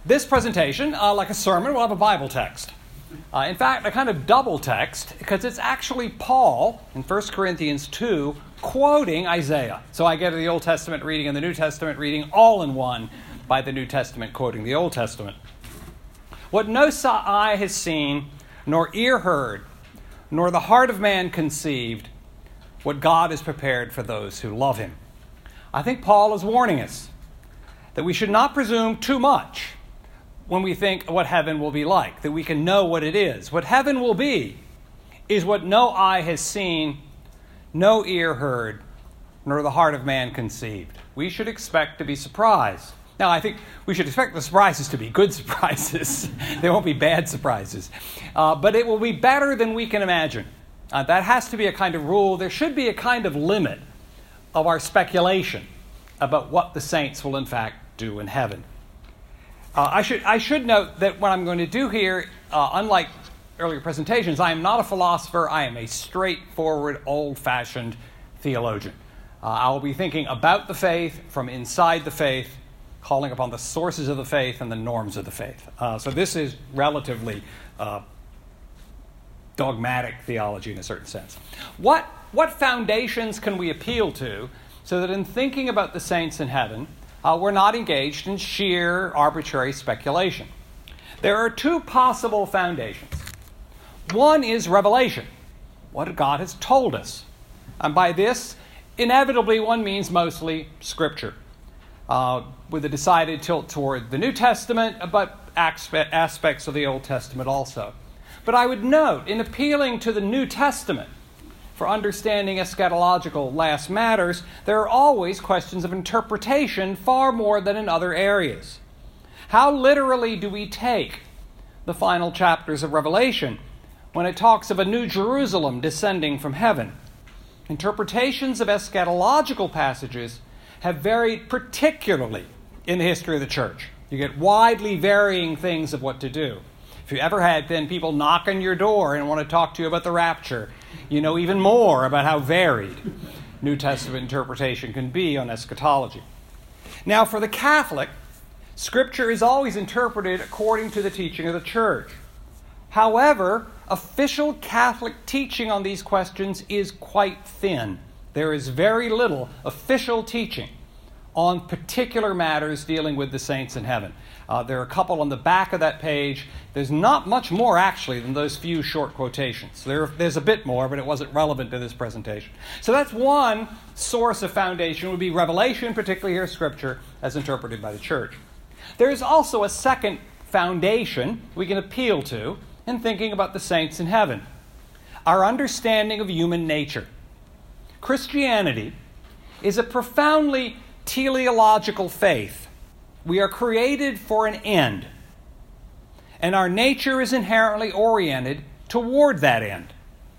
This presentation, like a sermon, will have a Bible text. In fact, a kind of double text, because it's actually Paul in 1 Corinthians 2 quoting Isaiah. So I get the Old Testament reading and the New Testament reading all in one by the New Testament quoting the Old Testament. What no eye has seen, nor ear heard, nor the heart of man conceived, what God has prepared for those who love him. I think Paul is warning us that we should not presume too much when we think what heaven will be like, that we can know what it is. What heaven will be is what no eye has seen, no ear heard, nor the heart of man conceived. We should expect to be surprised. Now, I think we should expect the surprises to be good surprises. They won't be bad surprises. But it will be better than we can imagine. That has to be a kind of rule. There should be a kind of limit of our speculation about what the saints will in fact do in heaven. I should note that what I'm going to do here, unlike earlier presentations, I am not a philosopher. I am a straightforward, old-fashioned theologian. I will be thinking about the faith from inside the faith, calling upon the sources of the faith and the norms of the faith. So this is relatively dogmatic theology in a certain sense. What foundations can we appeal to so that in thinking about the saints in heaven, we're not engaged in sheer arbitrary speculation? There are two possible foundations. One is revelation, what God has told us. And by this, inevitably, one means mostly Scripture, with a decided tilt toward the New Testament, but aspects of the Old Testament also. But I would note, in appealing to the New Testament for understanding eschatological last matters, there are always questions of interpretation far more than in other areas. How literally do we take the final chapters of Revelation when it talks of a new Jerusalem descending from heaven? Interpretations of eschatological passages have varied particularly in the history of the church. You get widely varying things of what to do. If you ever had then people knock on your door and want to talk to you about the rapture, you know even more about how varied New Testament interpretation can be on eschatology. Now, for the Catholic, Scripture is always interpreted according to the teaching of the Church. However, official Catholic teaching on these questions is quite thin. There is very little official teaching on particular matters dealing with the saints in heaven. There are a couple on the back of that page. There's not much more, actually, than those few short quotations. There's a bit more, but it wasn't relevant to this presentation. So that's one source of foundation, would be revelation, particularly here Scripture, as interpreted by the Church. There is also a second foundation we can appeal to in thinking about the saints in heaven: our understanding of human nature. Christianity is a profoundly teleological faith. We are created for an end, and our nature is inherently oriented toward that end.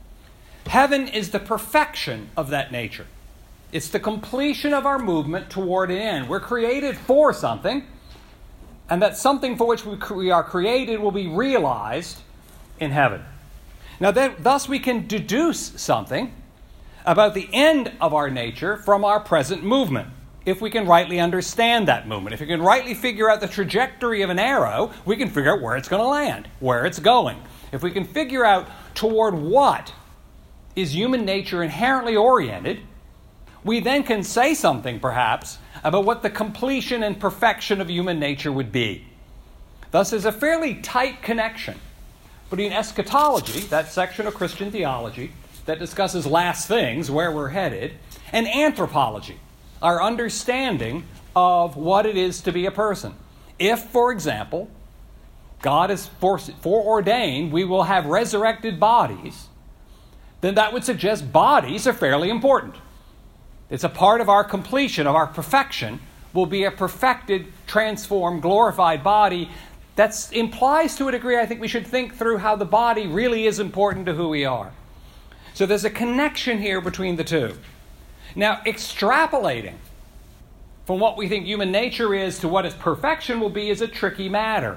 Heaven is the perfection of that nature. It's the completion of our movement toward an end. We're created for something, and that something for which we are created will be realized in heaven. Now, thus we can deduce something about the end of our nature from our present movement, if we can rightly understand that movement. If we can rightly figure out the trajectory of an arrow, we can figure out where it's going to land, where it's going. If we can figure out toward what is human nature inherently oriented, we then can say something, perhaps, about what the completion and perfection of human nature would be. Thus, there's a fairly tight connection between eschatology, that section of Christian theology that discusses last things, where we're headed, and anthropology, our understanding of what it is to be a person. If, for example, God has foreordained we will have resurrected bodies, then that would suggest bodies are fairly important. It's a part of our completion, of our perfection, will be a perfected, transformed, glorified body. That implies to a degree, I think we should think through how the body really is important to who we are. So there's a connection here between the two. Now, extrapolating from what we think human nature is to what its perfection will be is a tricky matter.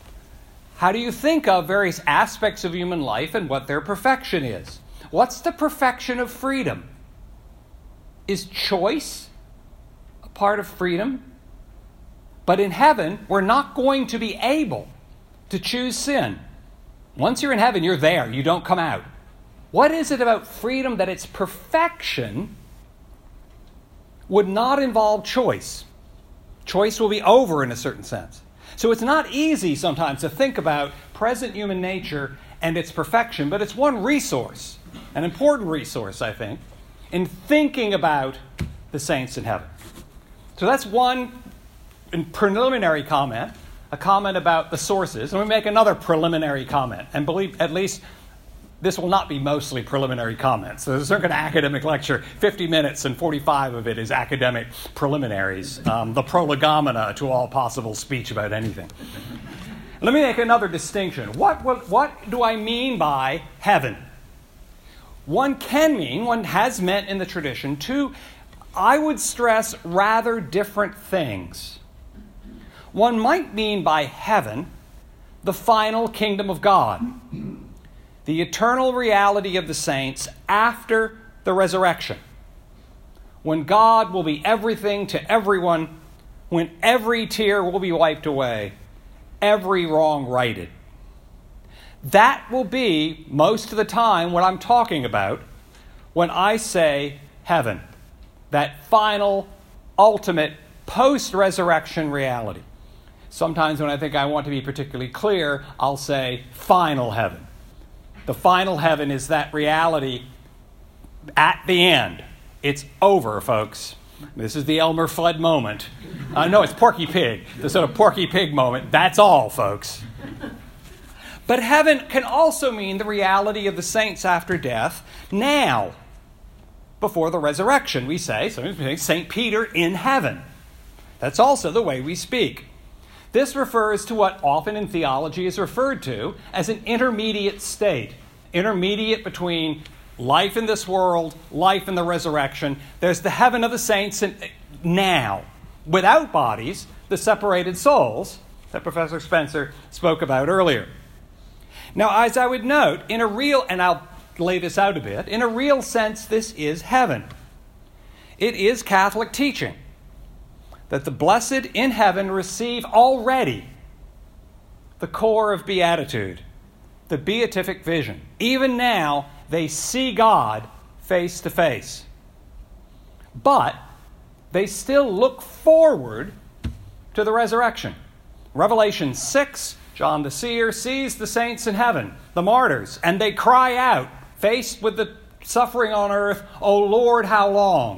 How do you think of various aspects of human life and what their perfection is? What's the perfection of freedom? Is choice a part of freedom? But in heaven, we're not going to be able to choose sin. Once you're in heaven, you're there. You don't come out. What is it about freedom that its perfection would not involve choice? Choice will be over in a certain sense. So it's not easy sometimes to think about present human nature and its perfection, but it's one resource, an important resource, I think, in thinking about the saints in heaven. So that's one preliminary comment, a comment about the sources. And we make another preliminary comment. And believe, at least, this will not be mostly preliminary comments. So there's a certain academic lecture, 50 minutes and 45 of it is academic preliminaries, the prolegomena to all possible speech about anything. Let me make another distinction. What do I mean by heaven? One has meant in the tradition, two, I would stress, rather different things. One might mean by heaven the final kingdom of God, the eternal reality of the saints after the resurrection, when God will be everything to everyone, when every tear will be wiped away, every wrong righted. That will be, most of the time, what I'm talking about when I say heaven, that final, ultimate, post-resurrection reality. Sometimes when I think I want to be particularly clear, I'll say final heaven. The final heaven is that reality at the end. It's over, folks. This is the Elmer Fudd moment. No, it's Porky Pig. The sort of Porky Pig moment. That's all, folks. But heaven can also mean the reality of the saints after death now, before the resurrection. We say, St. Peter in heaven. That's also the way we speak. This refers to what often in theology is referred to as an intermediate state. Intermediate between life in this world, life in the resurrection. There's the heaven of the saints now, without bodies, the separated souls that Professor Spencer spoke about earlier. Now, as I would note, in a real, and I'll lay this out a bit, in a real sense, this is heaven. It is Catholic teaching that the blessed in heaven receive already the core of beatitude, the beatific vision. Even now, they see God face to face. But they still look forward to the resurrection. Revelation 6, John the seer sees the saints in heaven, the martyrs, and they cry out, faced with the suffering on earth, "O Lord, how long?"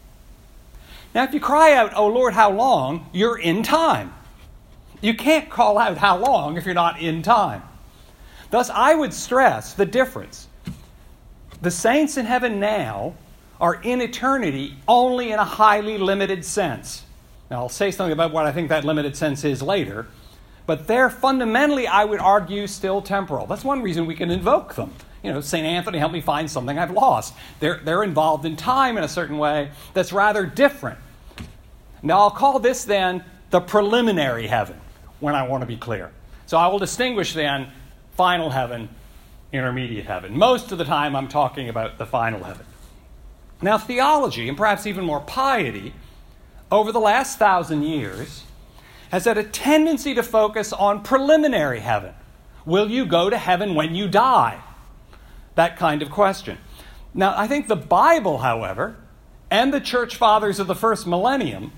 Now, if you cry out, "O Lord, how long?" you're in time. You can't call out how long if you're not in time. Thus, I would stress the difference. The saints in heaven now are in eternity only in a highly limited sense. Now, I'll say something about what I think that limited sense is later, but they're fundamentally, I would argue, still temporal. That's one reason we can invoke them. St. Anthony, help me find something I've lost. They're involved in time in a certain way that's rather different. Now, I'll call this then the preliminary heaven, when I want to be clear. So I will distinguish then final heaven, intermediate heaven. Most of the time I'm talking about the final heaven. Now, theology, and perhaps even more piety, over the last 1,000 years, has had a tendency to focus on preliminary heaven. Will you go to heaven when you die? That kind of question. Now, I think the Bible, however, and the church fathers of the first millennium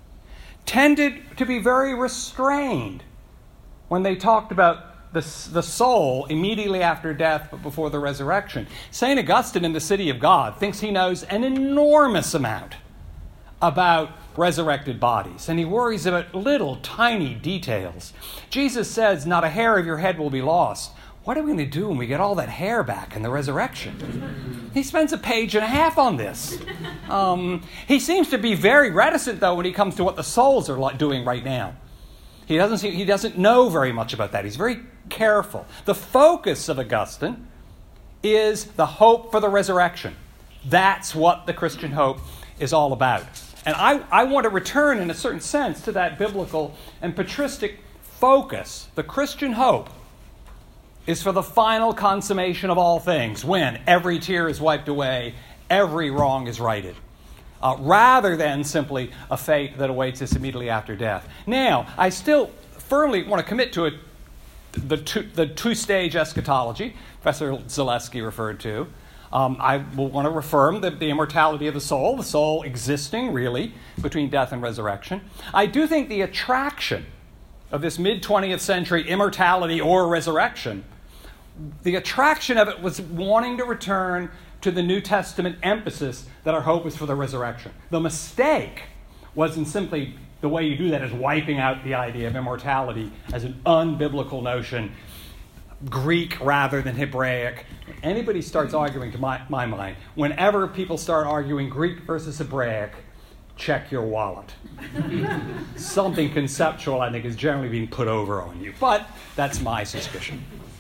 tended to be very restrained when they talked about the soul immediately after death but before the resurrection. St. Augustine in the City of God thinks he knows an enormous amount about resurrected bodies, and he worries about little tiny details. Jesus says, "Not a hair of your head will be lost." What are we going to do when we get all that hair back in the resurrection? He spends a page and a half on this. He seems to be very reticent, though, when he comes to what the souls are doing right now. He doesn't know very much about that. He's very careful. The focus of Augustine is the hope for the resurrection. That's what the Christian hope is all about. And I want to return, in a certain sense, to that biblical and patristic focus. The Christian hope is for the final consummation of all things, when every tear is wiped away, every wrong is righted. rather than simply a fate that awaits us immediately after death. Now, I still firmly want to commit to the two-stage eschatology Professor Zaleski referred to. I will want to affirm the immortality of the soul existing, really, between death and resurrection. I do think the attraction of this mid-20th century immortality or resurrection, the attraction of it was wanting to return to the New Testament emphasis that our hope is for the resurrection. The mistake wasn't simply the way you do that is wiping out the idea of immortality as an unbiblical notion, Greek rather than Hebraic. Anybody starts arguing, to my mind, whenever people start arguing Greek versus Hebraic, check your wallet. Something conceptual, I think, is generally being put over on you. But that's my suspicion.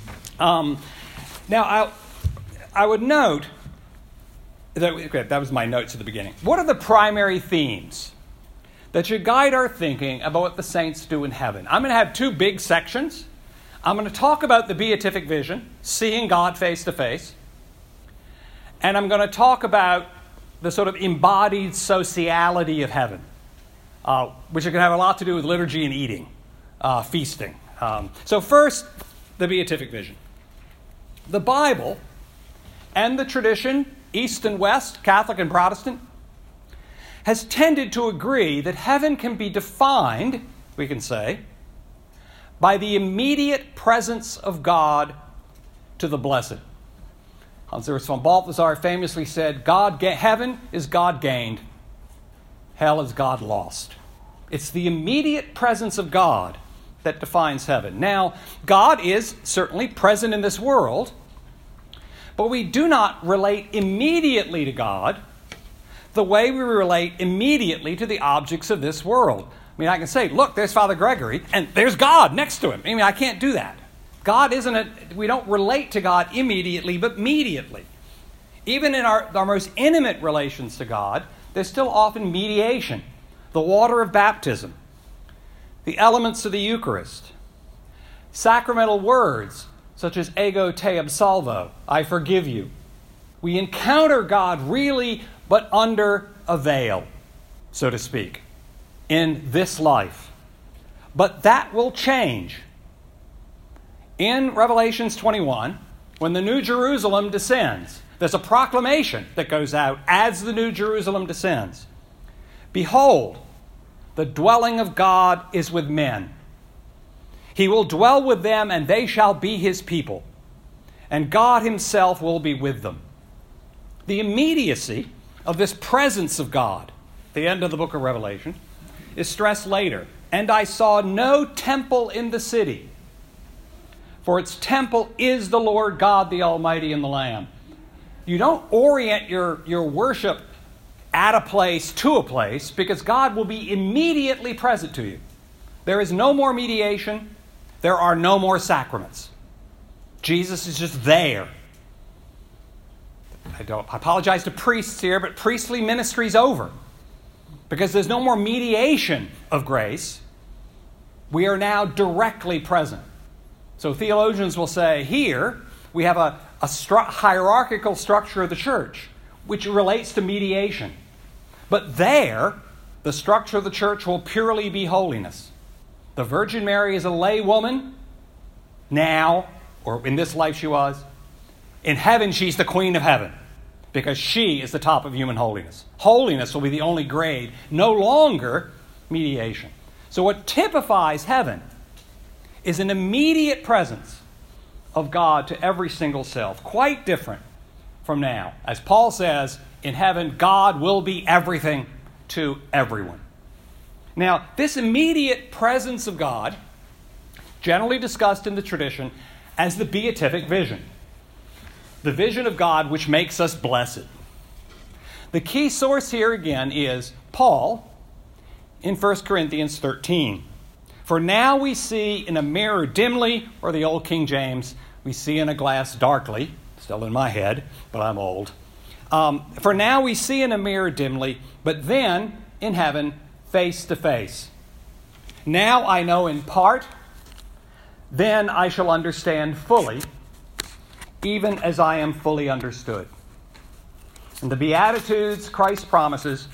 Now, I would note that was my notes at the beginning. What are the primary themes that should guide our thinking about what the saints do in heaven? I'm going to have two big sections. I'm going to talk about the beatific vision, seeing God face to face. And I'm going to talk about the sort of embodied sociality of heaven, which can have a lot to do with liturgy and eating, feasting. So first, the beatific vision. The Bible and the tradition, East and West, Catholic and Protestant, has tended to agree that heaven can be defined, we can say, by the immediate presence of God to the blessed. Hans Urs von Balthasar famously said, heaven is God gained, hell is God lost. It's the immediate presence of God that defines heaven. Now, God is certainly present in this world, but we do not relate immediately to God the way we relate immediately to the objects of this world. I mean, I can say, look, there's Father Gregory, and there's God next to him. I mean, I can't do that. God we don't relate to God immediately, but mediately. Even in our most intimate relations to God, there's still often mediation. The water of baptism, the elements of the Eucharist, sacramental words such as ego te absolvo, I forgive you. We encounter God really, but under a veil, so to speak, in this life. But that will change. In Revelations 21, when the New Jerusalem descends, there's a proclamation that goes out as the New Jerusalem descends. Behold, the dwelling of God is with men. He will dwell with them, and they shall be his people. And God himself will be with them. The immediacy of this presence of God, the end of the book of Revelation, is stressed later. And I saw no temple in the city, for its temple is the Lord God, the Almighty, and the Lamb. You don't orient your worship at a place to a place, because God will be immediately present to you. There is no more mediation. There are no more sacraments. Jesus is just there. I apologize to priests here, but priestly ministry's over. Because there's no more mediation of grace. We are now directly present. So theologians will say, here we have a hierarchical structure of the church, which relates to mediation. But there, the structure of the church will purely be holiness. The Virgin Mary is a lay woman now, or in this life she was. In heaven, she's the Queen of Heaven, because she is the top of human holiness. Holiness will be the only grade, no longer mediation. So what typifies heaven is an immediate presence of God to every single self, quite different from now. As Paul says, in heaven, God will be everything to everyone. Now, this immediate presence of God, generally discussed in the tradition as the beatific vision, the vision of God which makes us blessed. The key source here again is Paul in 1 Corinthians 13. For now we see in a mirror dimly, or the old King James, we see in a glass darkly, still in my head, but I'm old. For now we see in a mirror dimly, but then in heaven face to face. Now I know in part, then I shall understand fully, even as I am fully understood. In the Beatitudes, Christ promises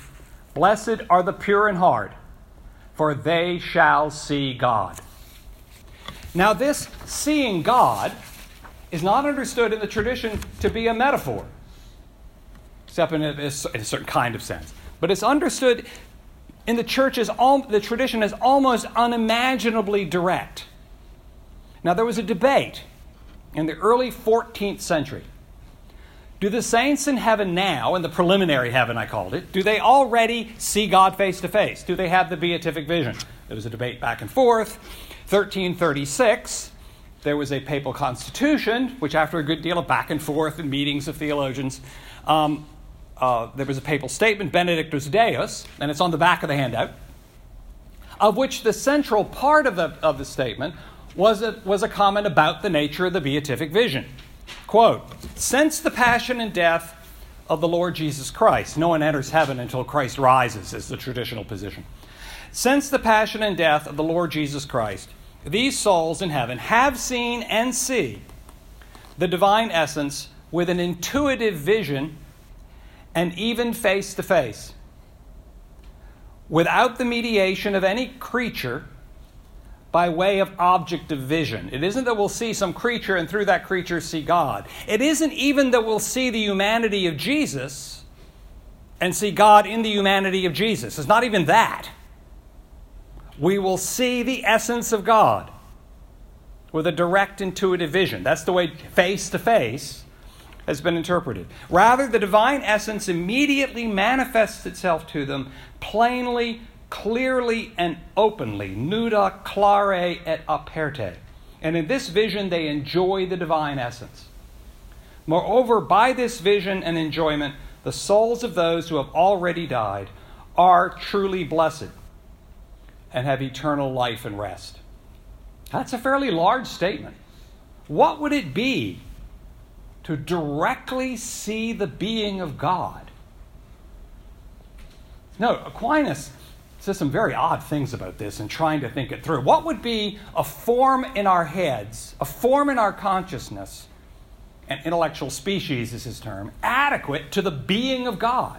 Blessed are the pure in heart, for they shall see God. Now, this seeing God is not understood in the tradition to be a metaphor, except in a certain kind of sense. But it's understood in the church as the tradition is almost unimaginably direct. Now, there was a debate in the early 14th century. Do the saints in heaven now, in the preliminary heaven I called it, do they already see God face to face? Do they have the beatific vision? There was a debate back and forth. 1336, there was a papal constitution, which after a good deal of back and forth and meetings of theologians, there was a papal statement, Benedictus Deus, and it's on the back of the handout, of which the central part of the statement was a comment about the nature of the beatific vision. Quote, since the passion and death of the Lord Jesus Christ, no one enters heaven until Christ rises, is the traditional position. Since the passion and death of the Lord Jesus Christ, these souls in heaven have seen and see the divine essence with an intuitive vision and even face to face, without the mediation of any creature by way of objective vision. It isn't that we'll see some creature and through that creature see God. It isn't even that we'll see the humanity of Jesus and see God in the humanity of Jesus. It's not even that. We will see the essence of God with a direct intuitive vision. That's the way face to face has been interpreted. Rather, the divine essence immediately manifests itself to them plainly, clearly, and openly, nuda, clare, et aperte. And in this vision, they enjoy the divine essence. Moreover, by this vision and enjoyment, the souls of those who have already died are truly blessed and have eternal life and rest. That's a fairly large statement. What would it be to directly see the being of God? No, Aquinas says some very odd things about this and trying to think it through. What would be a form in our heads, a form in our consciousness, an intellectual species is his term, adequate to the being of God?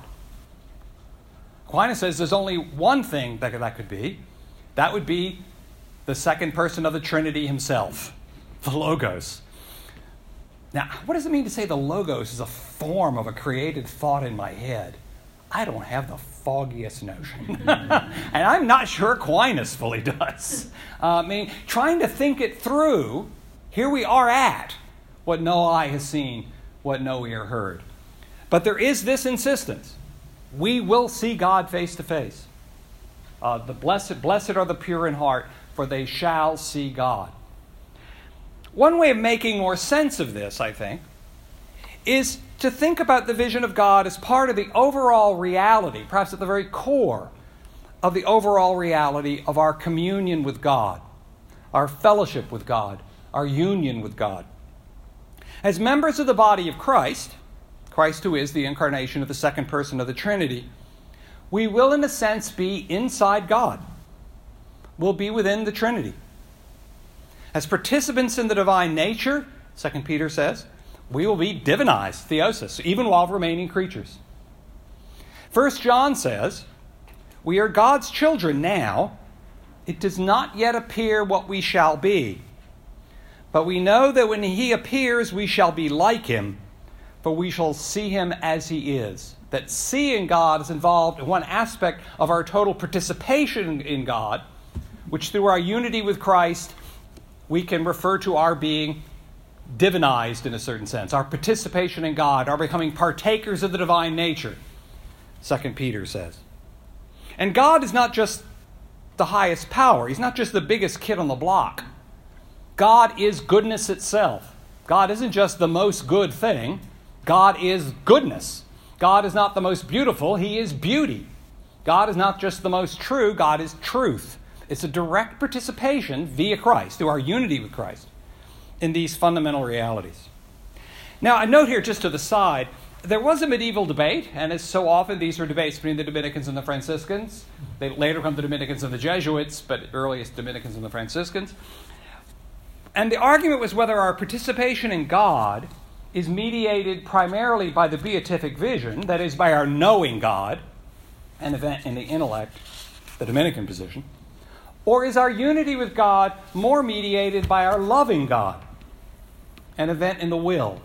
Aquinas says there's only one thing that could be. That would be the second person of the Trinity himself, the Logos. Now, what does it mean to say the Logos is a form of a created thought in my head? I don't have the foggiest notion. And I'm not sure Aquinas fully does. Trying to think it through, here we are at what no eye has seen, what no ear heard. But there is this insistence. We will see God face to face. The blessed are the pure in heart, for they shall see God. One way of making more sense of this, I think, is to think about the vision of God as part of the overall reality, perhaps at the very core of the overall reality of our communion with God, our fellowship with God, our union with God. As members of the body of Christ, Christ who is the incarnation of the second person of the Trinity, we will in a sense be inside God. We'll be within the Trinity. As participants in the divine nature, 2 Peter says, we will be divinized, theosis, even while remaining creatures. 1 John says, we are God's children now. It does not yet appear what we shall be. But we know that when he appears, we shall be like him, for we shall see him as he is. That seeing God is involved in one aspect of our total participation in God, which through our unity with Christ, we can refer to our being divinized in a certain sense, our participation in God, our becoming partakers of the divine nature, 2 Peter says. And God is not just the highest power. He's not just the biggest kid on the block. God is goodness itself. God isn't just the most good thing. God is goodness. God is not the most beautiful. He is beauty. God is not just the most true. God is truth. It's a direct participation via Christ, through our unity with Christ, in these fundamental realities. Now, a note here just to the side. There was a medieval debate, and as so often, these were debates between the Dominicans and the Franciscans. They later become the Dominicans and the Jesuits, but earliest Dominicans and the Franciscans. And the argument was whether our participation in God is mediated primarily by the beatific vision, that is, by our knowing God, an event in the intellect, the Dominican position? Or is our unity with God more mediated by our loving God, an event in the will?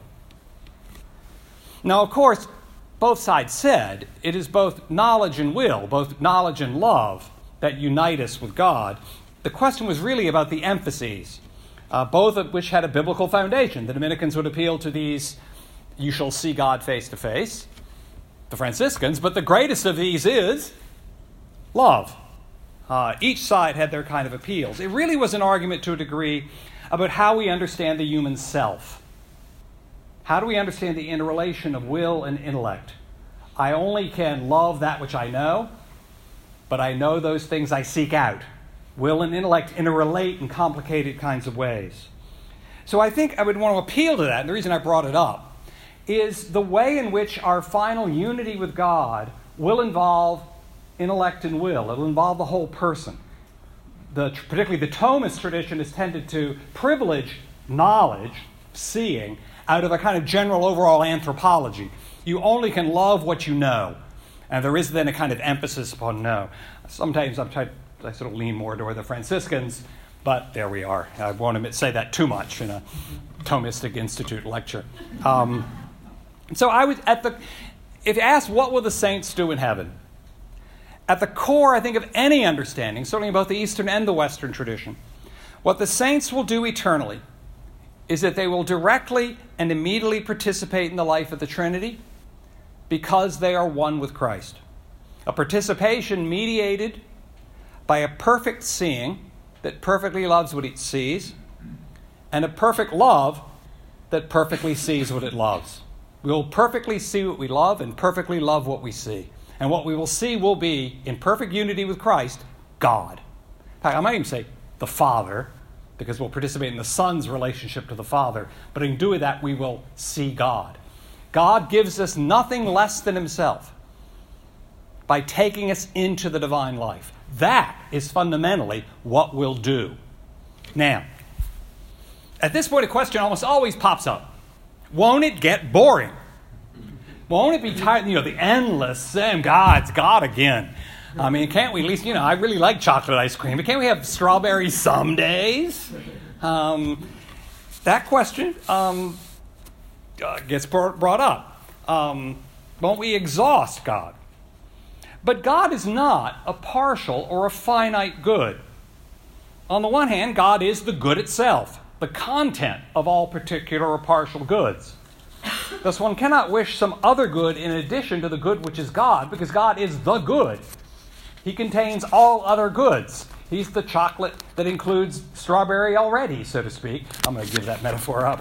Now, of course, both sides said it is both knowledge and will, both knowledge and love that unite us with God. The question was really about the emphases, both of which had a biblical foundation. The Dominicans would appeal to these, you shall see God face to face, the Franciscans, but the greatest of these is love. Each side had their kind of appeals. It really was an argument to a degree about how we understand the human self. How do we understand the interrelation of will and intellect? I only can love that which I know, but I know those things I seek out. Will and intellect interrelate in complicated kinds of ways. So I think I would want to appeal to that, and the reason I brought it up is the way in which our final unity with God will involve intellect and will. It will involve the whole person. Particularly the Thomist tradition has tended to privilege knowledge, seeing, out of a kind of general overall anthropology. You only can love what you know. And there is then a kind of emphasis upon know. Sometimes I sort of lean more toward the Franciscans, but there we are. I won't say that too much in a Thomistic Institute lecture. So I was if you ask what will the saints do in heaven, at the core, I think, of any understanding, certainly in both the Eastern and the Western tradition, what the saints will do eternally is that they will directly and immediately participate in the life of the Trinity because they are one with Christ. A participation mediated by a perfect seeing that perfectly loves what it sees, and a perfect love that perfectly sees what it loves. We will perfectly see what we love and perfectly love what we see. And what we will see will be, in perfect unity with Christ, God. In fact, I might even say the Father, because we'll participate in the Son's relationship to the Father. But in doing that, we will see God. God gives us nothing less than himself by taking us into the divine life. That is fundamentally what we'll do. Now, at this point, a question almost always pops up. Won't it get boring? Won't it be tired? The endless, same God's God again. I mean, can't we at least, I really like chocolate ice cream, but can't we have strawberries some days? That question gets brought up. Won't we exhaust God? But God is not a partial or a finite good. On the one hand, God is the good itself, the content of all particular or partial goods. Thus, one cannot wish some other good in addition to the good which is God, because God is the good. He contains all other goods. He's the chocolate that includes strawberry already, so to speak. I'm going to give that metaphor up.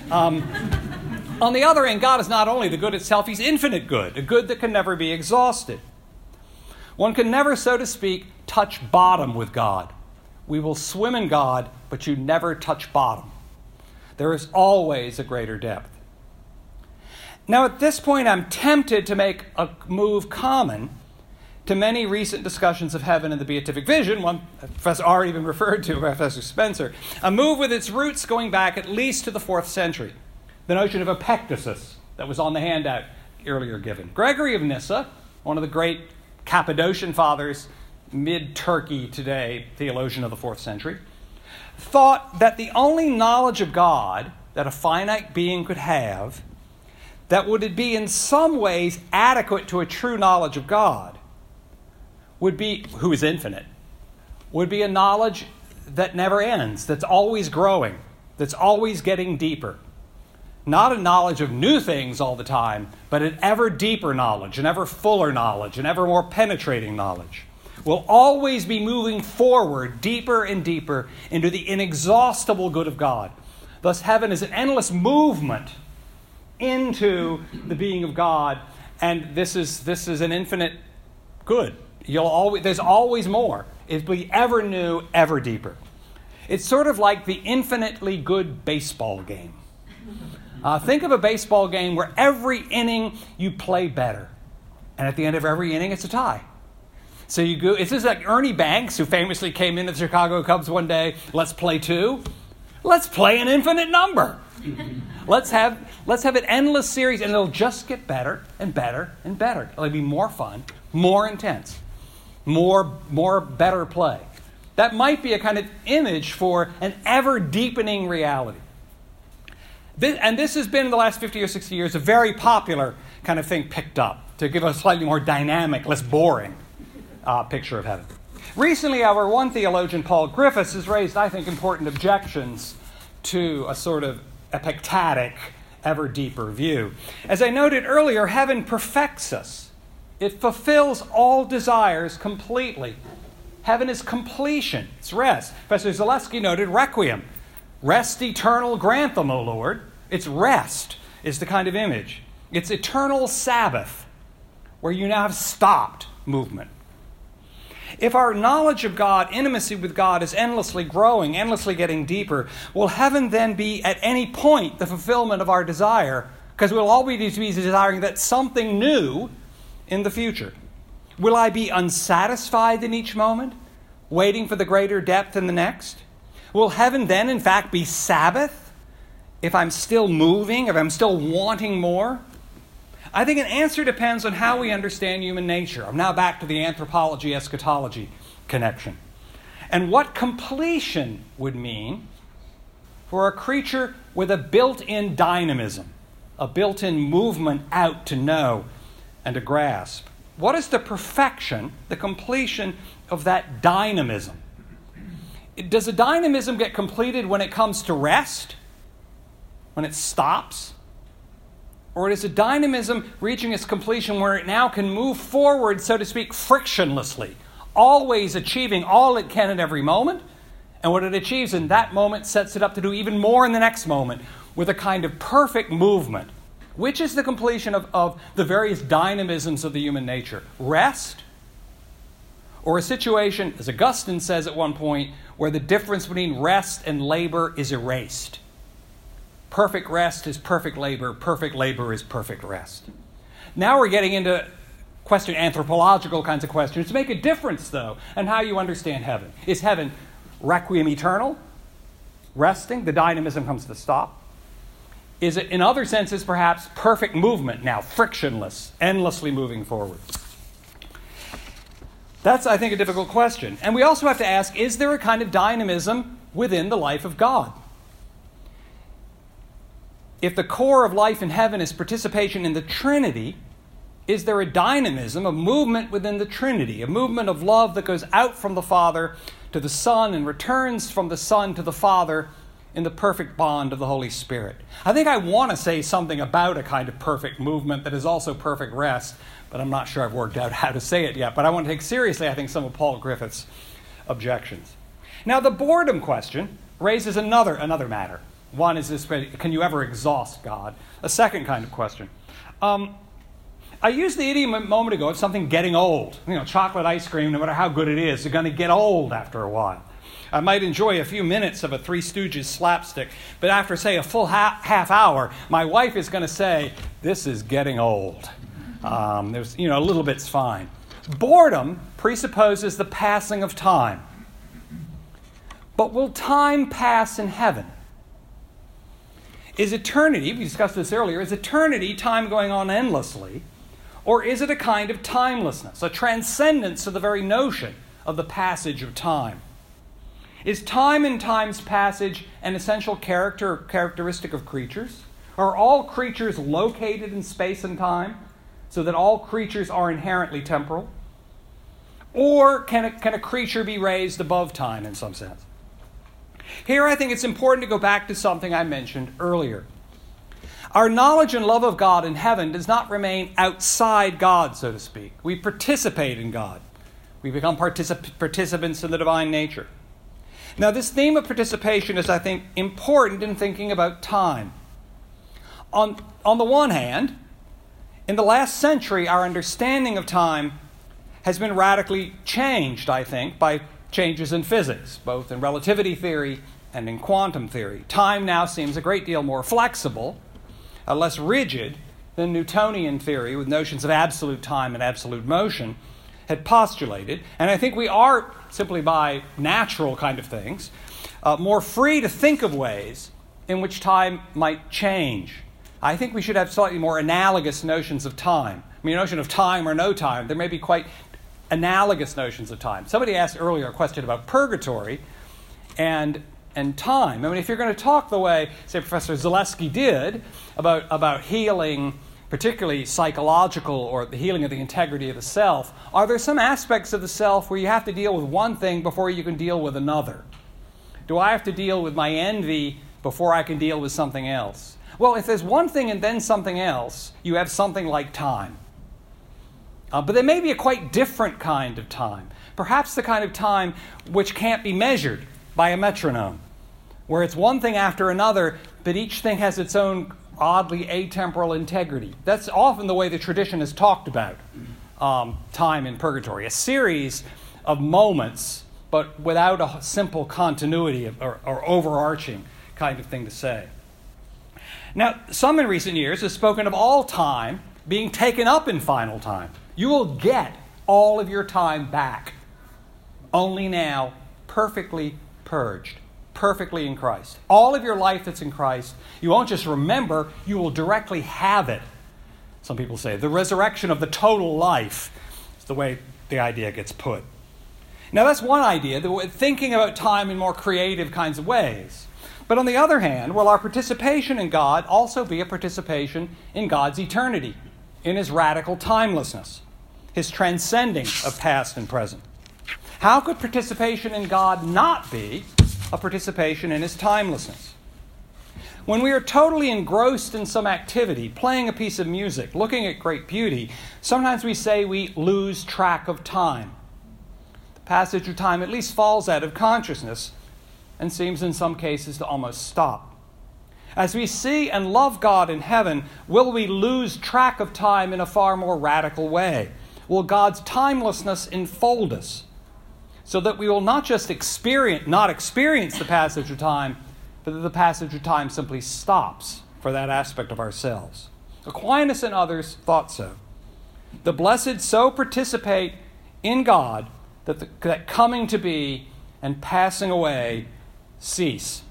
On the other hand, God is not only the good itself, he's infinite good, a good that can never be exhausted. One can never, so to speak, touch bottom with God. We will swim in God, but you never touch bottom. There is always a greater depth. Now, at this point, I'm tempted to make a move common to many recent discussions of heaven and the beatific vision, one Professor already been referred to, Professor Spencer, a move with its roots going back at least to the 4th century, the notion of epectasis that was on the handout earlier given. Gregory of Nyssa, one of the great Cappadocian fathers, mid-Turkey today, theologian of the 4th century, thought that the only knowledge of God that a finite being could have that would be in some ways adequate to a true knowledge of God would be, who is infinite, would be a knowledge that never ends, that's always growing, that's always getting deeper. Not a knowledge of new things all the time, but an ever deeper knowledge, an ever fuller knowledge, an ever more penetrating knowledge. We'll always be moving forward deeper and deeper into the inexhaustible good of God. Thus, heaven is an endless movement into the being of God, and this is an infinite good. There's always more. It'll be ever new, ever deeper. It's sort of like the infinitely good baseball game. Think of a baseball game where every inning you play better, and at the end of every inning it's a tie. So you go. It's just like Ernie Banks, who famously came into the Chicago Cubs one day. Let's play 2. Let's play an infinite number. Let's have an endless series, and it'll just get better and better and better. It'll be more fun more intense, more better play. That might be a kind of image for an ever-deepening reality. And this has been, in the last 50 or 60 years, a very popular kind of thing picked up to give a slightly more dynamic, less boring picture of heaven. Recently, however, one theologian, Paul Griffiths, has raised, I think, important objections to a sort of epictatic, ever deeper view. As I noted earlier, heaven perfects us. It fulfills all desires completely. Heaven is completion. It's rest. Professor Zaleski noted requiem. Rest eternal grant them, O Lord. It's rest is the kind of image. It's eternal Sabbath, where you now have stopped movement. If our knowledge of God, intimacy with God, is endlessly growing, endlessly getting deeper, will heaven then be at any point the fulfillment of our desire? Because we'll always be desiring that something new in the future. Will I be unsatisfied in each moment, waiting for the greater depth in the next? Will heaven then, in fact, be Sabbath if I'm still moving, if I'm still wanting more? I think an answer depends on how we understand human nature. I'm now back to the anthropology-eschatology connection. And what completion would mean for a creature with a built-in dynamism, a built-in movement out to know and to grasp. What is the perfection, the completion of that dynamism? Does a dynamism get completed when it comes to rest? When it stops? Or is a dynamism reaching its completion where it now can move forward, so to speak, frictionlessly, always achieving all it can at every moment? And what it achieves in that moment sets it up to do even more in the next moment with a kind of perfect movement. Which is the completion of the various dynamisms of the human nature? Rest? Or a situation, as Augustine says at one point, where the difference between rest and labor is erased. Perfect rest is perfect labor is perfect rest. Now we're getting into anthropological kinds of questions to make a difference, though, in how you understand heaven. Is heaven requiem eternal, resting, the dynamism comes to stop? Is it, in other senses, perhaps perfect movement now, frictionless, endlessly moving forward? That's, I think, a difficult question. And we also have to ask, is there a kind of dynamism within the life of God? If the core of life in heaven is participation in the Trinity, is there a dynamism, a movement within the Trinity, a movement of love that goes out from the Father to the Son and returns from the Son to the Father in the perfect bond of the Holy Spirit? I think I want to say something about a kind of perfect movement that is also perfect rest, but I'm not sure I've worked out how to say it yet. But I want to take seriously, I think, some of Paul Griffiths' objections. Now, the boredom question raises another matter. One is this: can you ever exhaust God? A second kind of question. I used the idiom a moment ago of something getting old. Chocolate ice cream, no matter how good it is going to get old after a while. I might enjoy a few minutes of a Three Stooges slapstick, but after, say, a full half hour, my wife is going to say, this is getting old. There's, a little bit's fine. Boredom presupposes the passing of time. But will time pass in heaven? Is eternity, we discussed this earlier, is eternity time going on endlessly? Or is it a kind of timelessness, a transcendence of the very notion of the passage of time? Is time and time's passage an essential characteristic of creatures? Are all creatures located in space and time, so that all creatures are inherently temporal? Or can a creature be raised above time in some sense? Here I think it's important to go back to something I mentioned earlier. Our knowledge and love of God in heaven does not remain outside God, so to speak. We participate in God. We become participants in the divine nature. Now, this theme of participation is, I think, important in thinking about time. On the one hand, in the last century, our understanding of time has been radically changed, I think, by changes in physics, both in relativity theory and in quantum theory. Time now seems a great deal more flexible, less rigid than Newtonian theory, with notions of absolute time and absolute motion, had postulated. And I think we are, simply by natural kind of things, more free to think of ways in which time might change. I think we should have slightly more analogous notions of time, I mean, a notion of time or no time, there may be quite analogous notions of time. Somebody asked earlier a question about purgatory and time. I mean, if you're going to talk the way, say, Professor Zaleski did about healing, particularly psychological or the healing of the integrity of the self, are there some aspects of the self where you have to deal with one thing before you can deal with another? Do I have to deal with my envy before I can deal with something else? Well, if there's one thing and then something else, you have something like time. But there may be a quite different kind of time, perhaps the kind of time which can't be measured by a metronome, where it's one thing after another, but each thing has its own oddly atemporal integrity. That's often the way the tradition has talked about time in purgatory, a series of moments, but without a simple continuity or overarching kind of thing to say. Now, some in recent years have spoken of all time being taken up in final time. You will get all of your time back, only now perfectly purged, perfectly in Christ. All of your life that's in Christ, you won't just remember, you will directly have it. Some people say the resurrection of the total life is the way the idea gets put. Now that's one idea, thinking about time in more creative kinds of ways. But on the other hand, will our participation in God also be a participation in God's eternity, in His radical timelessness, His transcending of past and present? How could participation in God not be a participation in His timelessness? When we are totally engrossed in some activity, playing a piece of music, looking at great beauty, sometimes we say we lose track of time. The passage of time at least falls out of consciousness and seems in some cases to almost stop. As we see and love God in heaven, will we lose track of time in a far more radical way? Will God's timelessness enfold us so that we will not just experience the passage of time, but that the passage of time simply stops for that aspect of ourselves? Aquinas and others thought so. The blessed so participate in God that coming to be and passing away cease.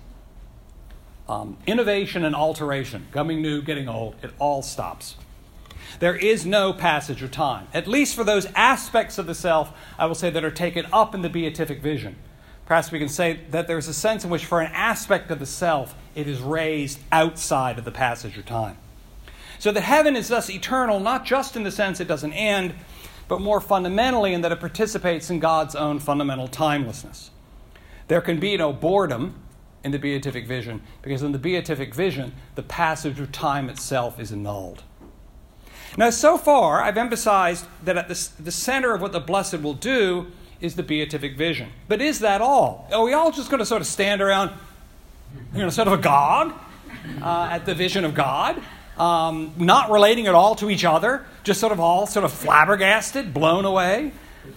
Innovation and alteration, coming new, getting old, it all stops. There is no passage of time, at least for those aspects of the self, I will say, that are taken up in the beatific vision. Perhaps we can say that there's a sense in which for an aspect of the self, it is raised outside of the passage of time. So that heaven is thus eternal, not just in the sense it doesn't end, but more fundamentally in that it participates in God's own fundamental timelessness. There can be no boredom in the beatific vision, because in the beatific vision, the passage of time itself is annulled. Now, so far, I've emphasized that at the center of what the blessed will do is the beatific vision. But is that all? Are we all just going to sort of stand around, sort of agog at the vision of God, not relating at all to each other, just sort of flabbergasted, blown away?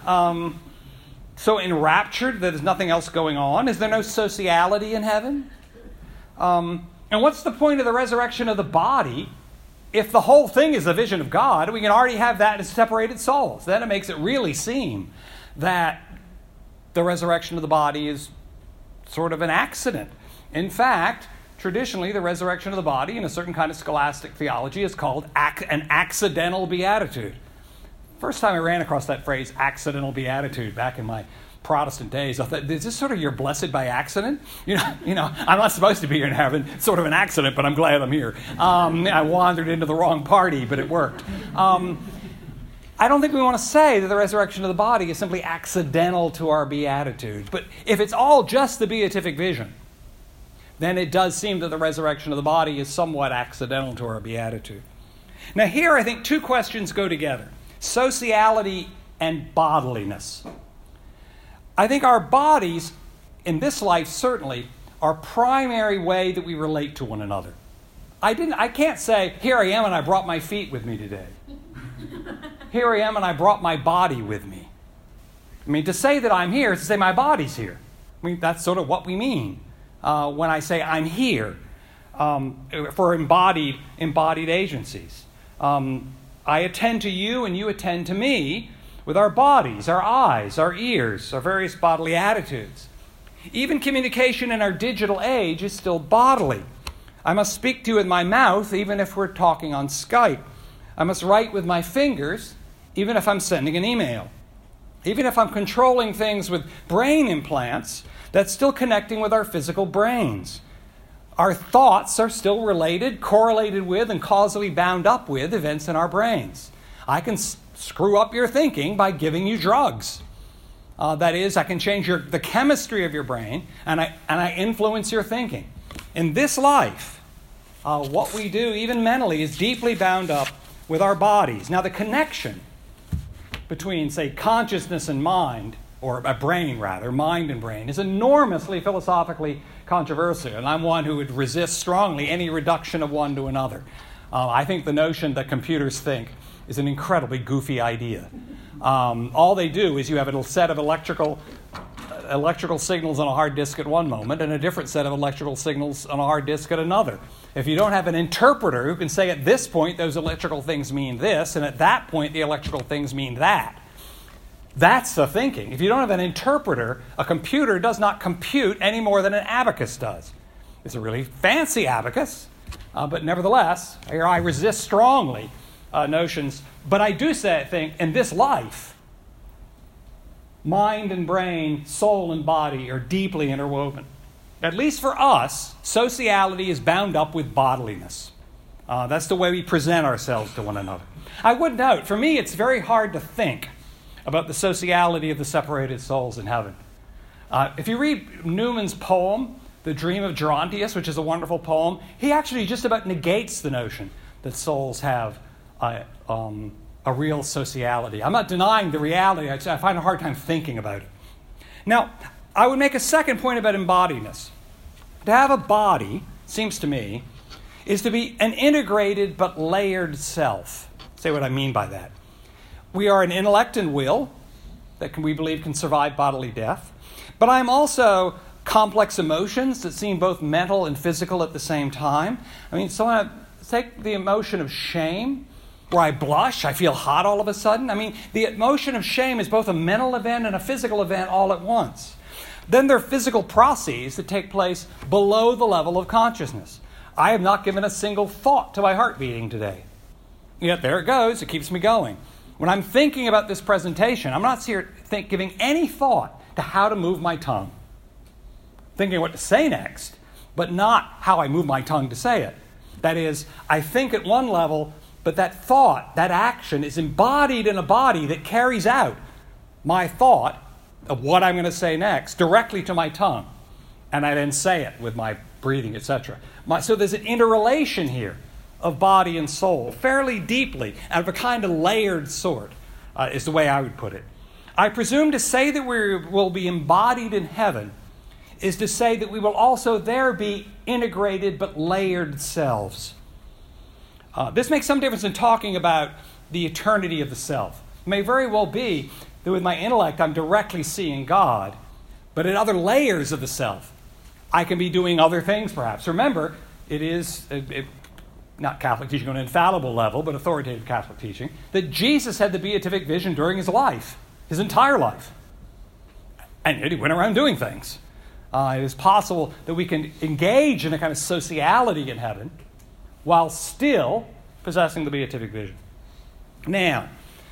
So enraptured that there's nothing else going on? Is there no sociality in heaven? And what's the point of the resurrection of the body if the whole thing is the vision of God? We can already have that as separated souls. Then it makes it really seem that the resurrection of the body is sort of an accident. In fact, traditionally, the resurrection of the body in a certain kind of scholastic theology is called an accidental beatitude. First time I ran across that phrase, accidental beatitude, back in my Protestant days, I thought, is this sort of you're blessed by accident? I'm not supposed to be here in heaven. It's sort of an accident, but I'm glad I'm here. I wandered into the wrong party, but it worked. I don't think we want to say that the resurrection of the body is simply accidental to our beatitude. But if it's all just the beatific vision, then it does seem that the resurrection of the body is somewhat accidental to our beatitude. Now here I think two questions go together: sociality and bodiliness. I think our bodies, in this life certainly, are primary way that we relate to one another. I can't say, here I am and I brought my feet with me today. Here I am and I brought my body with me. I mean, to say that I'm here is to say my body's here. I mean, that's sort of what we mean when I say I'm here for embodied agencies. I attend to you and you attend to me with our bodies, our eyes, our ears, our various bodily attitudes. Even communication in our digital age is still bodily. I must speak to you with my mouth even if we're talking on Skype. I must write with my fingers, even if I'm sending an email. Even if I'm controlling things with brain implants, that's still connecting with our physical brains. Our thoughts are still related, correlated with, and causally bound up with events in our brains. I can screw up your thinking by giving you drugs. That is, I can change the chemistry of your brain, and I influence your thinking. In this life, what we do, even mentally, is deeply bound up with our bodies. Now, the connection between, say, consciousness and mind, or a brain rather, mind and brain, is enormously philosophically controversial, and I'm one who would resist strongly any reduction of one to another. I think the notion that computers think is an incredibly goofy idea. All they do is you have a set of electrical signals on a hard disk at one moment and a different set of electrical signals on a hard disk at another. If you don't have an interpreter who can say at this point those electrical things mean this, and at that point the electrical things mean that, that's the thinking. If you don't have an interpreter, a computer does not compute any more than an abacus does. It's a really fancy abacus, but nevertheless, here I resist strongly notions. But I do think in this life, mind and brain, soul and body are deeply interwoven. At least for us, sociality is bound up with bodiliness. That's the way we present ourselves to one another. I would note, for me, it's very hard to think about the sociality of the separated souls in heaven. If you read Newman's poem, The Dream of Gerontius, which is a wonderful poem, he actually just about negates the notion that souls have a real sociality. I'm not denying the reality. I find a hard time thinking about it. Now, I would make a second point about embodiedness. To have a body, seems to me, is to be an integrated but layered self. Say what I mean by that. We are an intellect and will that we believe can survive bodily death. But I'm also complex emotions that seem both mental and physical at the same time. I mean, so I take the emotion of shame, where I blush, I feel hot all of a sudden. I mean, the emotion of shame is both a mental event and a physical event all at once. Then there are physical processes that take place below the level of consciousness. I have not given a single thought to my heart beating today. Yet there it goes, it keeps me going. When I'm thinking about this presentation, I'm not here giving any thought to how to move my tongue. Thinking what to say next, but not how I move my tongue to say it. That is, I think at one level, but that thought, that action is embodied in a body that carries out my thought of what I'm going to say next directly to my tongue. And I then say it with my breathing, etc. So there's an interrelation here of body and soul, fairly deeply, and of a kind of layered sort, is the way I would put it. I presume to say that we will be embodied in heaven is to say that we will also there be integrated but layered selves. This makes some difference in talking about the eternity of the self. It may very well be that with my intellect I'm directly seeing God, but in other layers of the self, I can be doing other things perhaps. Remember, it is not Catholic teaching on an infallible level, but authoritative Catholic teaching, that Jesus had the beatific vision during his life, his entire life. And yet he went around doing things. It is possible that we can engage in a kind of sociality in heaven while still possessing the beatific vision. Now,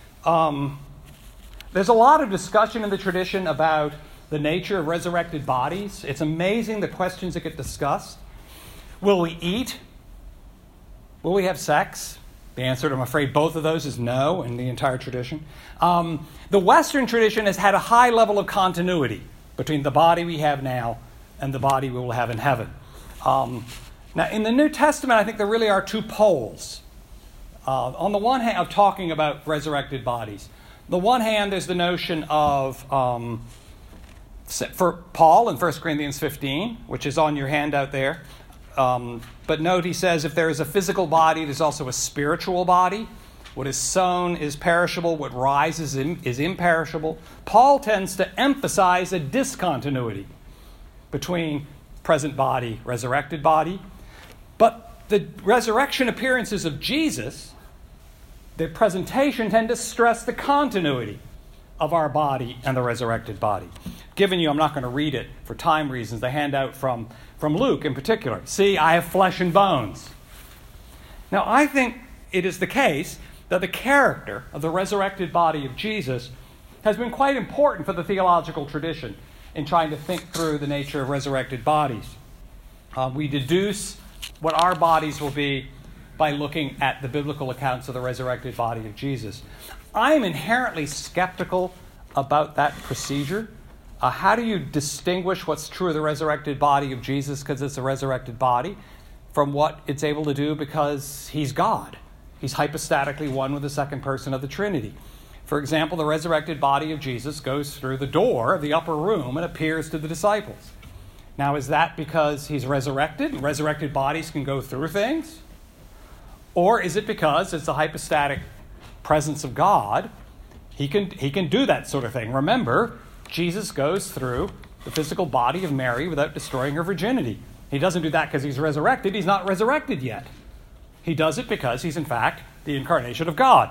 there's a lot of discussion in the tradition about the nature of resurrected bodies. It's amazing the questions that get discussed. Will we eat? Will we have sex? The answer, I'm afraid, both of those is no in the entire tradition. The Western tradition has had a high level of continuity between the body we have now and the body we will have in heaven. Now, in the New Testament, I think there really are two poles. On the one hand, of talking about resurrected bodies. The one hand, there's the notion of, for Paul in 1 Corinthians 15, which is on your handout there. But note, he says, if there is a physical body, there's also a spiritual body. What is sown is perishable. What rises is imperishable. Paul tends to emphasize a discontinuity between present body, resurrected body. But the resurrection appearances of Jesus, the presentation, tend to stress the continuity of our body and the resurrected body. Given you, I'm not going to read it for time reasons, the handout from Luke in particular. See, I have flesh and bones. Now, I think it is the case that the character of the resurrected body of Jesus has been quite important for the theological tradition in trying to think through the nature of resurrected bodies. We deduce what our bodies will be by looking at the biblical accounts of the resurrected body of Jesus. I'm inherently skeptical about that procedure. How do you distinguish what's true of the resurrected body of Jesus because it's a resurrected body from what it's able to do because he's God? He's hypostatically one with the second person of the Trinity. For example, the resurrected body of Jesus goes through the door of the upper room and appears to the disciples. Now, is that because he's resurrected and resurrected bodies can go through things? Or is it because it's the hypostatic presence of God? He can do that sort of thing. Remember, Jesus goes through the physical body of Mary without destroying her virginity. He doesn't do that because he's resurrected. He's not resurrected yet. He does it because he's, in fact, the incarnation of God.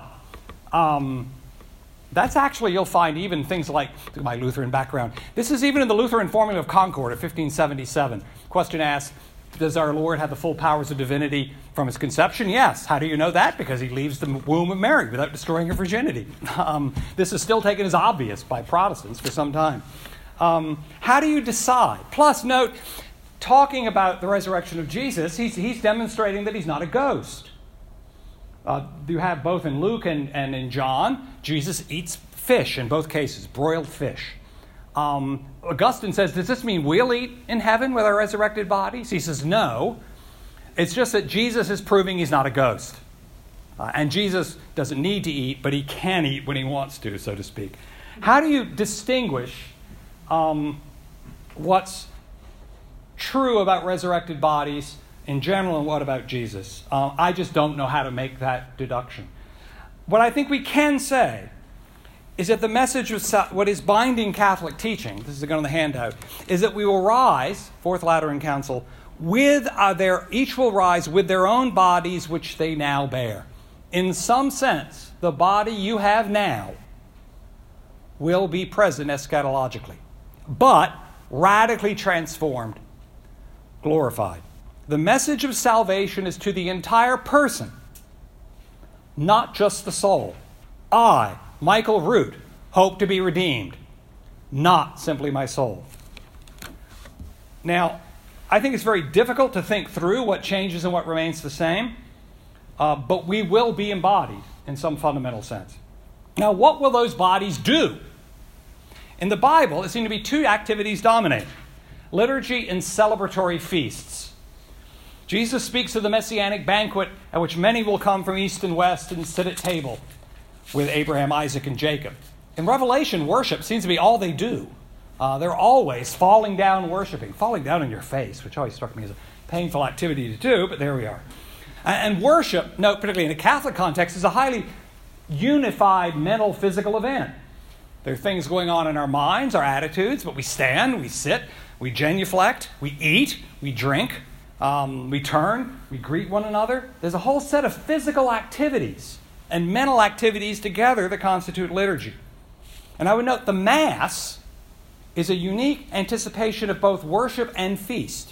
That's actually, you'll find even things like, my Lutheran background, this is even in the Lutheran Formula of Concord of 1577. Question asked, does our Lord have the full powers of divinity from his conception? Yes. How do you know that? Because he leaves the womb of Mary without destroying her virginity. This is still taken as obvious by Protestants for some time. How do you decide? Plus, note, talking about the resurrection of Jesus, he's demonstrating that he's not a ghost. You have both in Luke and in John, Jesus eats fish in both cases, broiled fish. Augustine says, does this mean we'll eat in heaven with our resurrected bodies? He says, no. It's just that Jesus is proving he's not a ghost. And Jesus doesn't need to eat, but he can eat when he wants to, so to speak. How do you distinguish what's true about resurrected bodies in general and what about Jesus? I just don't know how to make that deduction. What I think we can say is that the message of what is binding Catholic teaching, this is again on the handout, is that we will rise, Fourth Lateran Council, each will rise with their own bodies which they now bear. In some sense, the body you have now will be present eschatologically, but radically transformed, glorified. The message of salvation is to the entire person, not just the soul. I, Michael Root, hope to be redeemed, not simply my soul. Now, I think it's very difficult to think through what changes and what remains the same, but we will be embodied in some fundamental sense. Now, what will those bodies do? In the Bible, there seem to be two activities dominating: liturgy and celebratory feasts. Jesus speaks of the messianic banquet at which many will come from east and west and sit at table with Abraham, Isaac, and Jacob. In Revelation, worship seems to be all they do. They're always falling down worshiping, falling down on your face, which always struck me as a painful activity to do, but there we are. And worship, note particularly in a Catholic context, is a highly unified mental, physical event. There are things going on in our minds, our attitudes, but we stand, we sit, we genuflect, we eat, we drink, we turn, we greet one another. There's a whole set of physical activities and mental activities together that constitute liturgy. And I would note the Mass is a unique anticipation of both worship and feast.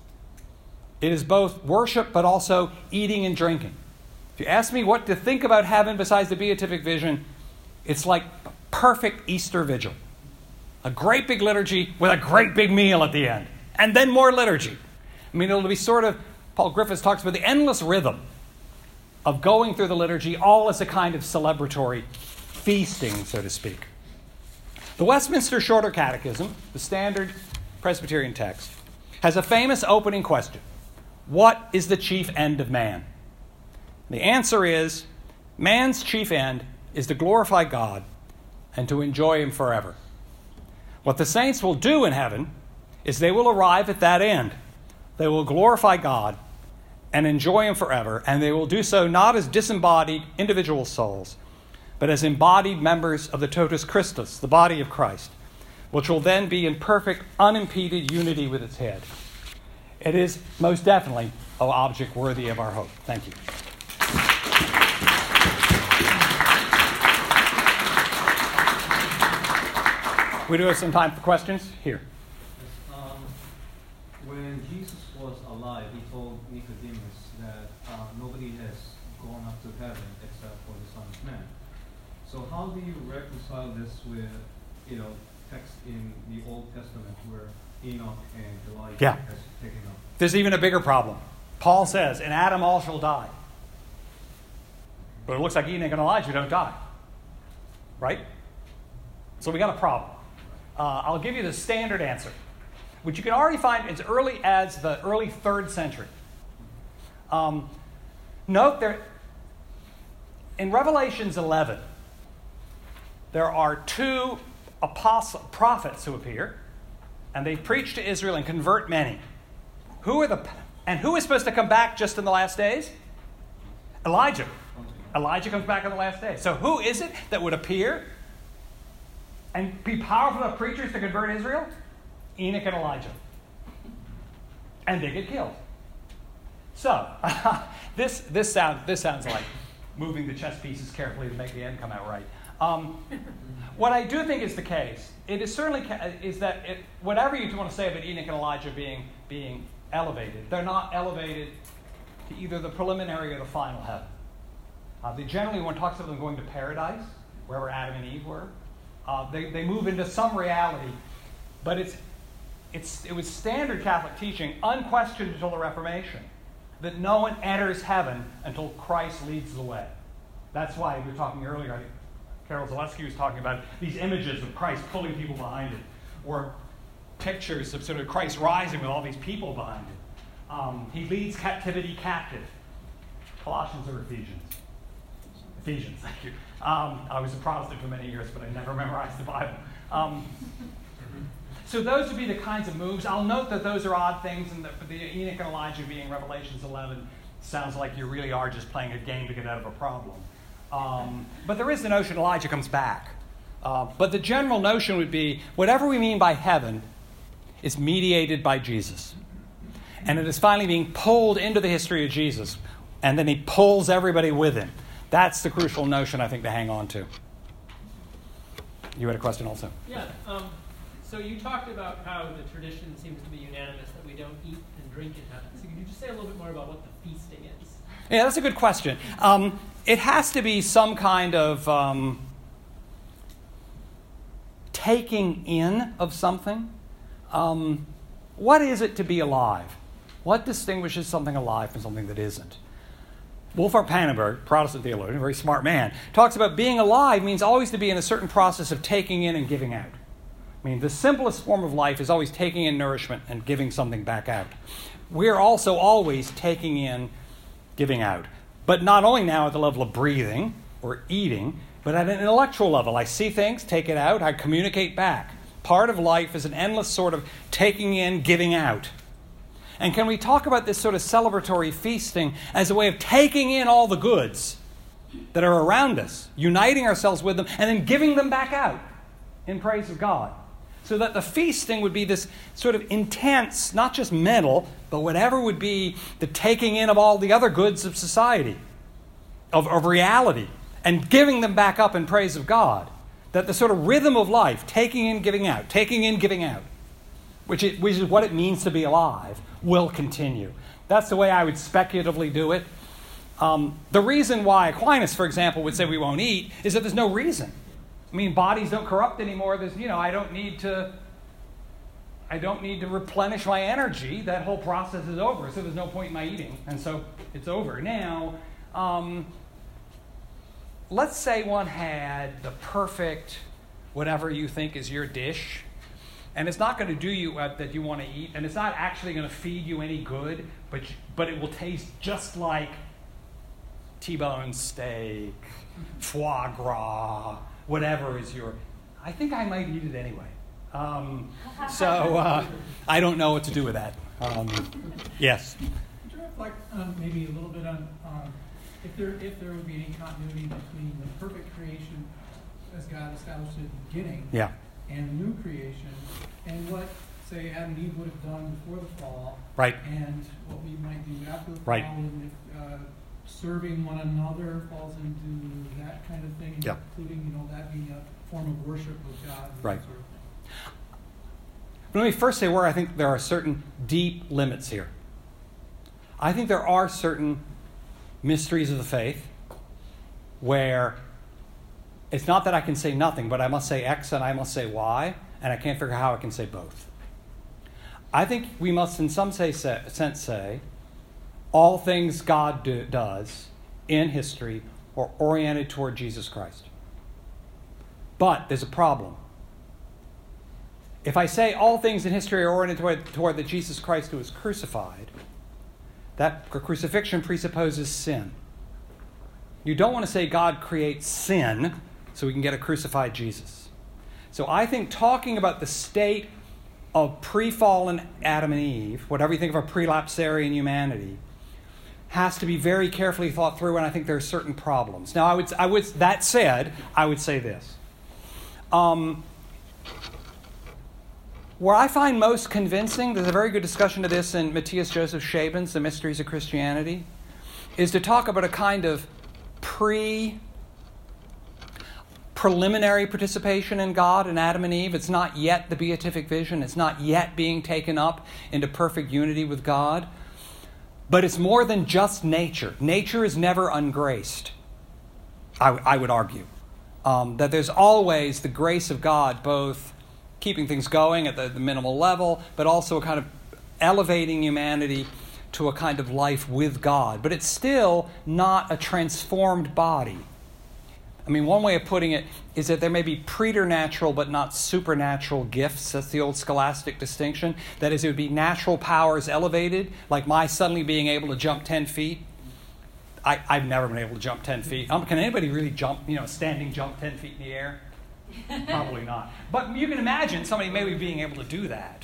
It is both worship but also eating and drinking. If you ask me what to think about heaven besides the beatific vision, it's like a perfect Easter vigil. A great big liturgy with a great big meal at the end. And then more liturgy. I mean, it'll be sort of, Paul Griffiths talks about the endless rhythm of going through the liturgy, all as a kind of celebratory feasting, so to speak. The Westminster Shorter Catechism, the standard Presbyterian text, has a famous opening question: what is the chief end of man? The answer is, man's chief end is to glorify God and to enjoy him forever. What the saints will do in heaven is they will arrive at that end. They will glorify God and enjoy him forever, and they will do so not as disembodied individual souls, but as embodied members of the totus Christus, the body of Christ, which will then be in perfect, unimpeded unity with its head. It is most definitely an object worthy of our hope. Thank you. We do have some time for questions. Here. When Jesus was alive, he told Nicodemus that nobody has gone up to heaven except for the Son of Man. So how do you reconcile this with, text in the Old Testament where Enoch and Elijah has taken up? There's even a bigger problem. Paul says, "In Adam all shall die." But it looks like Enoch and Elijah don't die. Right? So we got a problem. I'll give you the standard answer, which you can already find as early as the early 3rd century. Note there, in Revelations 11, there are 2 prophets who appear, and they preach to Israel and convert many. Who is supposed to come back just in the last days? Elijah. Elijah comes back in the last days. So who is it that would appear and be powerful enough preachers to convert Israel? Enoch and Elijah. And they get killed. So, this sounds like moving the chess pieces carefully to make the end come out right. What I do think is the case, it is certainly is that whatever you want to say about Enoch and Elijah being elevated, they're not elevated to either the preliminary or the final heaven. They generally, when one talks about them going to paradise, wherever Adam and Eve were, they move into some reality, but it was standard Catholic teaching, unquestioned until the Reformation, that no one enters heaven until Christ leads the way. That's why we were talking earlier, I think Carol Zaleski was talking about these images of Christ pulling people behind it, or pictures of sort of Christ rising with all these people behind it. He leads captivity captive. Colossians or Ephesians? Ephesians, thank you. I was a Protestant for many years, but I never memorized the Bible. So those would be the kinds of moves. I'll note that those are odd things, and the Enoch and Elijah being Revelations 11 sounds like you really are just playing a game to get out of a problem. But there is the notion Elijah comes back. But the general notion would be whatever we mean by heaven is mediated by Jesus. And it is finally being pulled into the history of Jesus, and then he pulls everybody with him. That's the crucial notion, I think, to hang on to. You had a question also? Yeah. So you talked about how the tradition seems to be unanimous that we don't eat and drink in heaven. So could you just say a little bit more about what the feasting is? Yeah, that's a good question. It has to be some kind of taking in of something. What is it to be alive? What distinguishes something alive from something that isn't? Wolfhart Pannenberg, Protestant theologian, a very smart man, talks about being alive means always to be in a certain process of taking in and giving out. I mean, the simplest form of life is always taking in nourishment and giving something back out. We're also always taking in, giving out. But not only now at the level of breathing or eating, but at an intellectual level. I see things, take it out, I communicate back. Part of life is an endless sort of taking in, giving out. And can we talk about this sort of celebratory feasting as a way of taking in all the goods that are around us, uniting ourselves with them, and then giving them back out in praise of God? So that the feasting would be this sort of intense, not just mental, but whatever would be the taking in of all the other goods of society, of reality, and giving them back up in praise of God. That the sort of rhythm of life, taking in, giving out, taking in, giving out, which is what it means to be alive, will continue. That's the way I would speculatively do it. The reason why Aquinas, for example, would say we won't eat is that there's no reason. I mean, bodies don't corrupt anymore. There's, I don't need to replenish my energy. That whole process is over, so there's no point in my eating, and so it's over. Now, let's say one had the perfect, whatever you think is your dish, and it's not going to do you that you want to eat, and it's not actually going to feed you any good, but it will taste just like T-bone steak, foie gras, whatever is your... I think I might eat it anyway. So I don't know what to do with that. Yes? Could you reflect maybe a little bit on if there would be any continuity between the perfect creation as God established at the beginning and the new creation, and what, say, Adam and Eve would have done before the fall, right, and what we might do after the fall, right, and if serving one another falls into that kind of thing, including that being a form of worship of God, and right. that sort of thing. Let me first say where I think there are certain deep limits here. I think there are certain mysteries of the faith, where it's not that I can say nothing, but I must say X and I must say Y, and I can't figure out how I can say both. I think we must in some sense say all things God does in history are oriented toward Jesus Christ. But there's a problem. If I say all things in history are oriented toward the Jesus Christ who was crucified, that crucifixion presupposes sin. You don't want to say God creates sin so we can get a crucified Jesus. So I think talking about the state of pre-fallen Adam and Eve, whatever you think of a prelapsarian humanity, has to be very carefully thought through, and I think there are certain problems. Now, that said, I would say this. Where I find most convincing, there's a very good discussion of this in Matthias Joseph Shaban's The Mysteries of Christianity, is to talk about a kind of preliminary participation in God and Adam and Eve. It's not yet the beatific vision. It's not yet being taken up into perfect unity with God. But it's more than just nature. Nature is never ungraced, I would argue. That there's always the grace of God, both keeping things going at the minimal level, but also a kind of elevating humanity to a kind of life with God. But it's still not a transformed body. I mean, one way of putting it is that there may be preternatural but not supernatural gifts. That's the old scholastic distinction. That is, it would be natural powers elevated, like my suddenly being able to jump 10 feet. I've never been able to jump 10 feet. Can anybody really jump, standing jump 10 feet in the air? Probably not. But you can imagine somebody maybe being able to do that.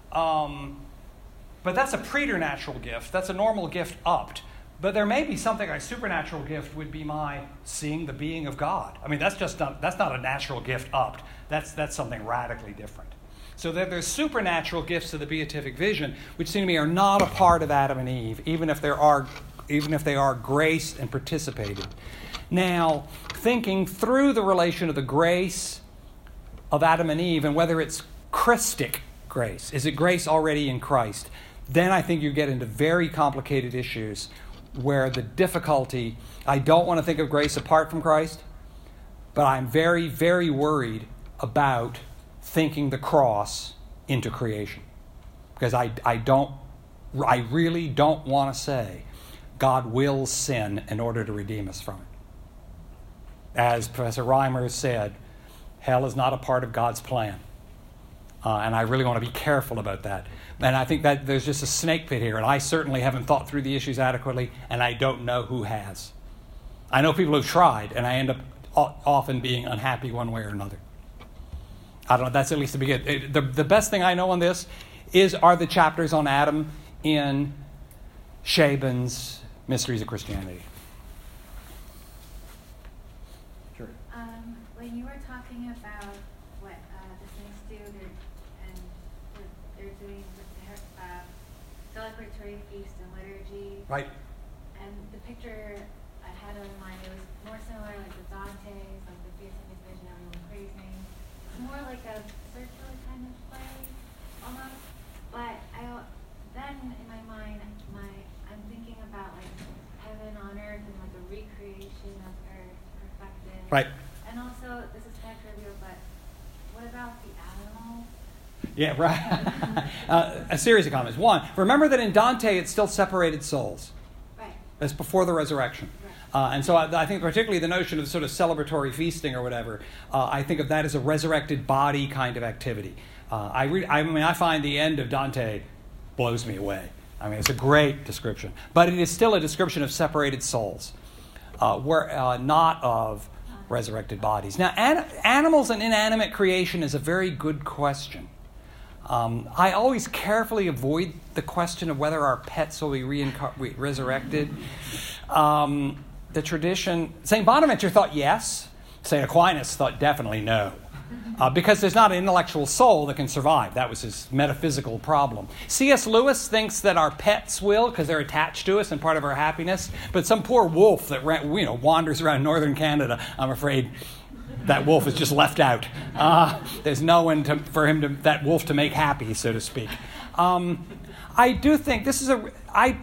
But that's a preternatural gift. That's a normal gift upped. But there may be something, a supernatural gift would be my seeing the being of God. I mean, that's not a natural gift upped. That's something radically different. So there's supernatural gifts of the beatific vision, which seem to me are not a part of Adam and Eve, even if they are graced and participated. Now, thinking through the relation of the grace of Adam and Eve and whether it's Christic grace, is it grace already in Christ? Then I think you get into very complicated issues where the difficulty, I don't want to think of grace apart from Christ, but I'm very, very worried about thinking the cross into creation. Because I really don't want to say God wills sin in order to redeem us from it. As Professor Reimer said, hell is not a part of God's plan. And I really want to be careful about that. And I think that there's just a snake pit here, and I certainly haven't thought through the issues adequately, and I don't know who has. I know people who've tried, and I end up often being unhappy one way or another. I don't know, that's at least the beginning. The best thing I know on this are the chapters on Adam in Shaban's Mysteries of Christianity. Sure. When you were talking about what the saints do, they're doing celebratory feast and liturgy. Right. And the picture I had in mind, it was more similar like the Dante's, like the beatific vision, everyone praising. It's more like a circular kind of play, almost. But then in my mind, I'm thinking about like heaven on earth and like a recreation of earth perfected. Right. And also, this is kind of trivial, but what about the animals? Yeah, right. A series of comments. One, remember that in Dante it's still separated souls. Right. That's before the resurrection. Right. And so I think particularly the notion of sort of celebratory feasting or whatever, I think of that as a resurrected body kind of activity. I find the end of Dante blows me away. I mean, it's a great description. But it is still a description of separated souls, not of resurrected bodies. Now, animals and inanimate creation is a very good question. I always carefully avoid the question of whether our pets will be resurrected. The tradition, St. Bonaventure thought yes. St. Aquinas thought definitely no. Because there's not an intellectual soul that can survive. That was his metaphysical problem. C.S. Lewis thinks that our pets will, because they're attached to us and part of our happiness. But some poor wolf that wanders around northern Canada, I'm afraid that wolf is just left out. There's no one for that wolf to make happy, so to speak. I do think this is I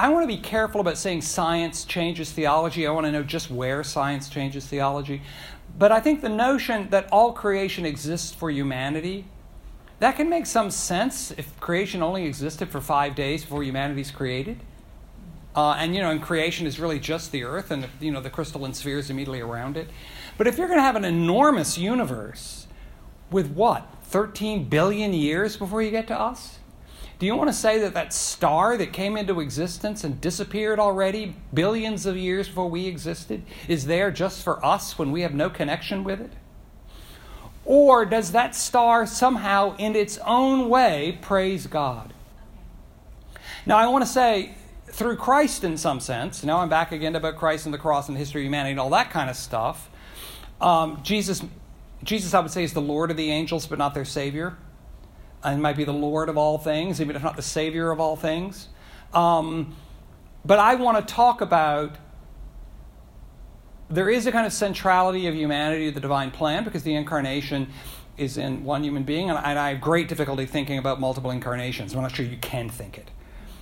I want to be careful about saying science changes theology. I want to know just where science changes theology. But I think the notion that all creation exists for humanity, that can make some sense if creation only existed for 5 days before humanity's created. And creation is really just the earth and, the crystalline spheres immediately around it. But if you're going to have an enormous universe with 13 billion years before you get to us? Do you want to say that star that came into existence and disappeared already billions of years before we existed is there just for us when we have no connection with it? Or does that star somehow in its own way praise God? Now I want to say, through Christ in some sense, now I'm back again about Christ and the cross and the history of humanity and all that kind of stuff. Jesus, I would say, is the Lord of the angels, but not their Savior. And might be the Lord of all things, even if not the Savior of all things. But I want to talk about, there is a kind of centrality of humanity to the divine plan because the incarnation is in one human being, and I have great difficulty thinking about multiple incarnations. I'm not sure you can think it.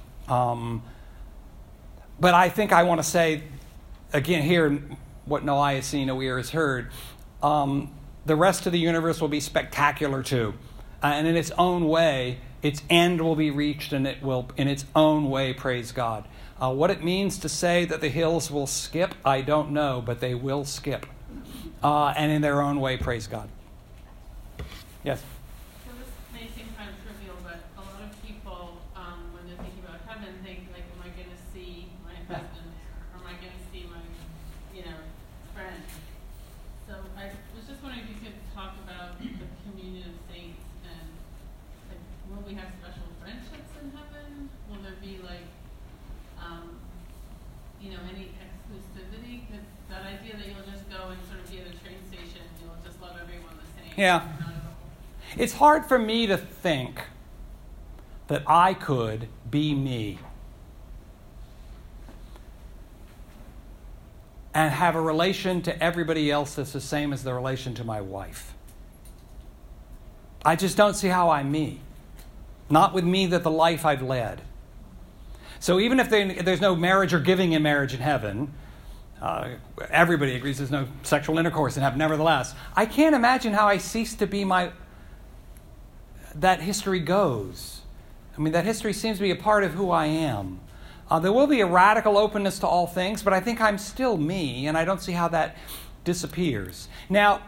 But I think I want to say, again, here, what no eye has seen, no ear has heard, the rest of the universe will be spectacular too. And in its own way, its end will be reached and it will, in its own way, praise God. What it means to say that the hills will skip, I don't know, but they will skip. And in their own way, praise God. Yes? So this may seem kind of trivial, but a lot of people, when they're thinking about heaven, think, like, am I going to see my husband there? Or am I going to see my, friend? So I was just wondering if you could talk about the communion of saints and, like, will we have special friendships in heaven? Will there be, like, any exclusivity? Because that idea that you'll just go and sort of be at a train station, you'll just love everyone the same. Yeah. It's hard for me to think that I could be me and have a relation to everybody else that's the same as the relation to my wife. I just don't see how I'm me. Not with me that the life I've led. So even if there's no marriage or giving in marriage in heaven, everybody agrees there's no sexual intercourse in heaven, nevertheless, I can't imagine how I cease to be that history goes. I mean, that history seems to be a part of who I am. There will be a radical openness to all things, but I think I'm still me, and I don't see how that disappears. Now,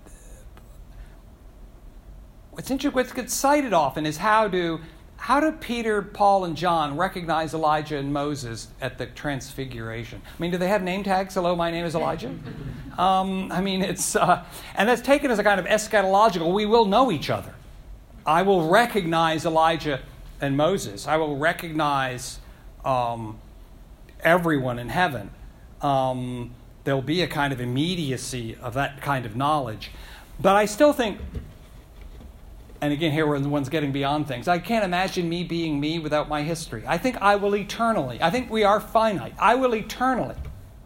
what gets cited often is how do Peter, Paul, and John recognize Elijah and Moses at the Transfiguration? I mean, do they have name tags? Hello, my name is Elijah. It's and that's taken as a kind of eschatological. We will know each other. I will recognize Elijah and Moses. I will recognize everyone in heaven. There'll be a kind of immediacy of that kind of knowledge. But I still think, and again, here one's getting beyond things, I can't imagine me being me without my history. I think I think we are finite. I will eternally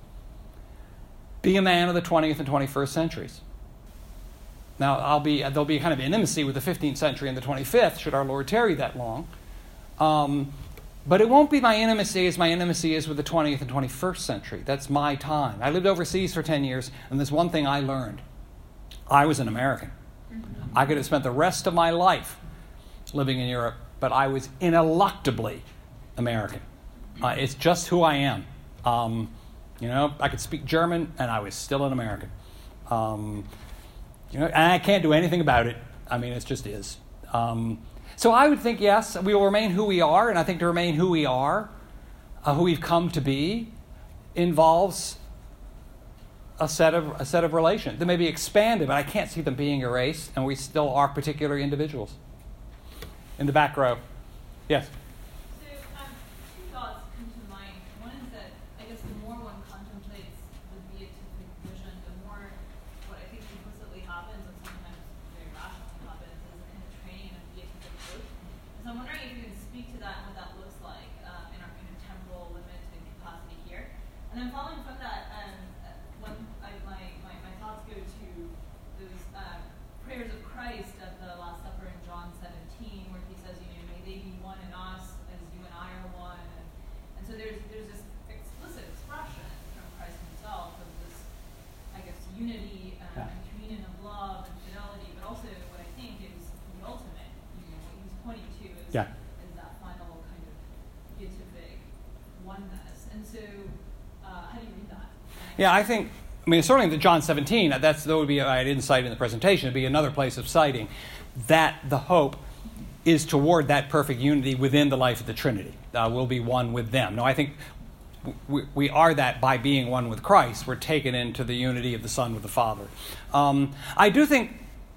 be a man of the 20th and 21st centuries. Now, there'll be a kind of intimacy with the 15th century and the 25th, should our Lord tarry that long. But it won't be my intimacy as my intimacy is with the 20th and 21st century. That's my time. I lived overseas for 10 years, and there's one thing I learned. I was an American. I could have spent the rest of my life living in Europe, but I was ineluctably American. It's just who I am. I could speak German, and I was still an American. And I can't do anything about it. I mean, it just is. So I would think, yes, we will remain who we are, and I think to remain who we are, who we've come to be, involves a set of relations. They may be expanded, but I can't see them being erased, and we still are particular individuals. In the back row. Yes? So, two thoughts come to mind. One is that, I guess, the more one contemplates the beatific vision, the more what I think implicitly happens, and sometimes very rationally happens, is a kind of training of beatific growth. So I'm wondering if you can speak to that and what that looks like in our kind of temporal limited capacity here. And then following from that, my thoughts go to those prayers of Christ at the Last Supper in John 17, where he says, may they be one in us as you and I are one. And so there's how do you read that? Yeah, I mean, certainly the John 17, that would be, I didn't cite in the presentation, it'd be another place of citing that the hope is toward that perfect unity within the life of the Trinity. We'll be one with them. No, I think we are that by being one with Christ. We're taken into the unity of the Son with the Father. I do think,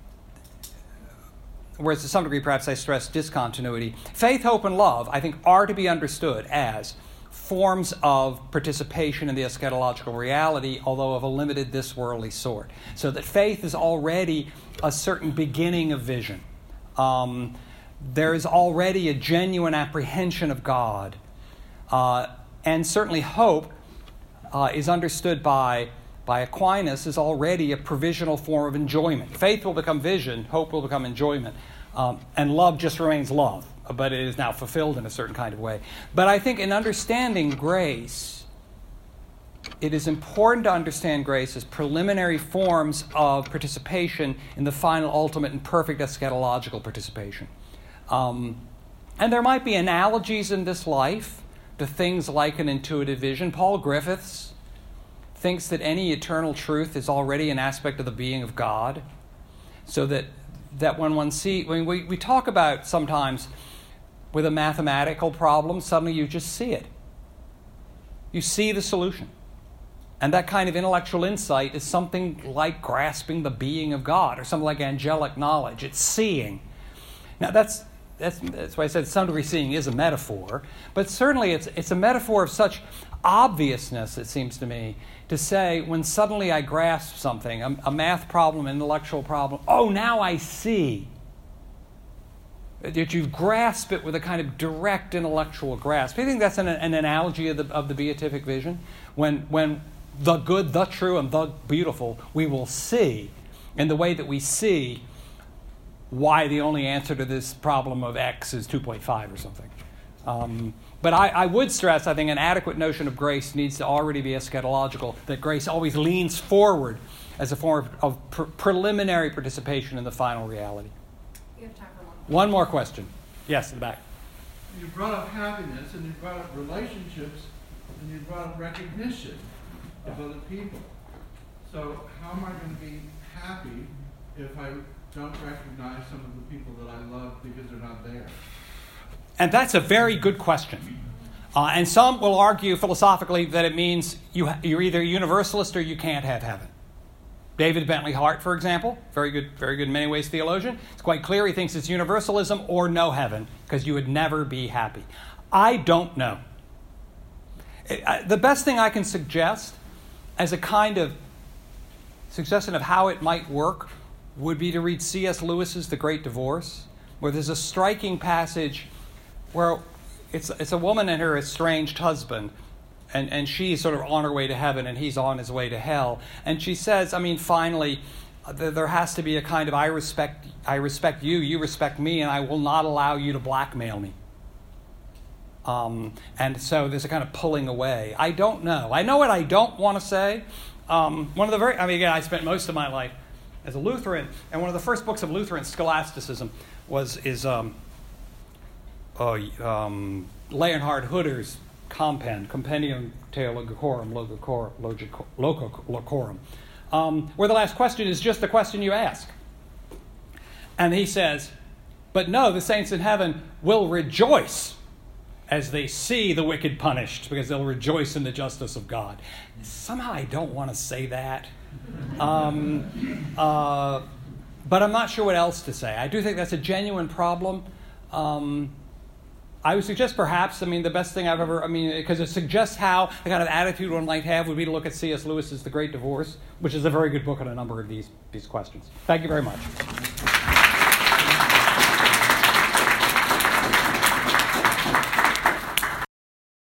whereas to some degree perhaps I stress discontinuity, faith, hope, and love, I think, are to be understood as forms of participation in the eschatological reality, although of a limited this worldly sort. So that faith is already a certain beginning of vision. There is already a genuine apprehension of God. And certainly hope is understood by Aquinas as already a provisional form of enjoyment. Faith will become vision, hope will become enjoyment, and love just remains love, but it is now fulfilled in a certain kind of way. But I think in understanding grace, it is important to understand grace as preliminary forms of participation in the final, ultimate, and perfect eschatological participation. And there might be analogies in this life to things like an intuitive vision. Paul Griffiths thinks that any eternal truth is already an aspect of the being of God, so that when we talk about sometimes with a mathematical problem, suddenly you just see it. You see the solution. And that kind of intellectual insight is something like grasping the being of God, or something like angelic knowledge. It's seeing. Now that's why I said to some degree seeing is a metaphor, but certainly it's a metaphor of such obviousness, it seems to me, to say when suddenly I grasp something, a math problem, an intellectual problem, oh, now I see. That you grasp it with a kind of direct intellectual grasp. I think that's an analogy of the beatific vision. When the good, the true, and the beautiful we will see in the way that we see why the only answer to this problem of X is 2.5 or something. But I would stress, I think, an adequate notion of grace needs to already be eschatological, that grace always leans forward as a form of preliminary participation in the final reality. We have time for one more question. Yes, in the back. You brought up happiness, and you brought up relationships, and you brought up recognition of other people. So how am I going to be happy if I don't recognize some of the people that I love because they're not there? And that's a very good question. And some will argue philosophically that it means you're either a universalist or you can't have heaven. David Bentley Hart, for example, very good in many ways theologian. It's quite clear he thinks it's universalism or no heaven, because you would never be happy. I don't know. The best thing I can suggest as a kind of suggestion of how it might work would be to read C.S. Lewis's The Great Divorce, where there's a striking passage where it's a woman and her estranged husband, and she's sort of on her way to heaven and he's on his way to hell. And she says, finally, there has to be a kind of I respect you, you respect me, and I will not allow you to blackmail me. And so there's a kind of pulling away. I don't know. I know what I don't want to say. Again, I spent most of my life as a Lutheran, and one of the first books of Lutheran scholasticism is Leonhard Hutter's Compendium Theologicorum Locorum, where the last question is just the question you ask. And he says, but no, the saints in heaven will rejoice as they see the wicked punished, because they'll rejoice in the justice of God. Somehow I don't want to say that. But I'm not sure what else to say. I do think that's a genuine problem. I would suggest perhaps, the best thing I've ever, because it suggests how the kind of attitude one might have would be to look at C.S. Lewis's The Great Divorce, which is a very good book on a number of these questions. Thank you very much.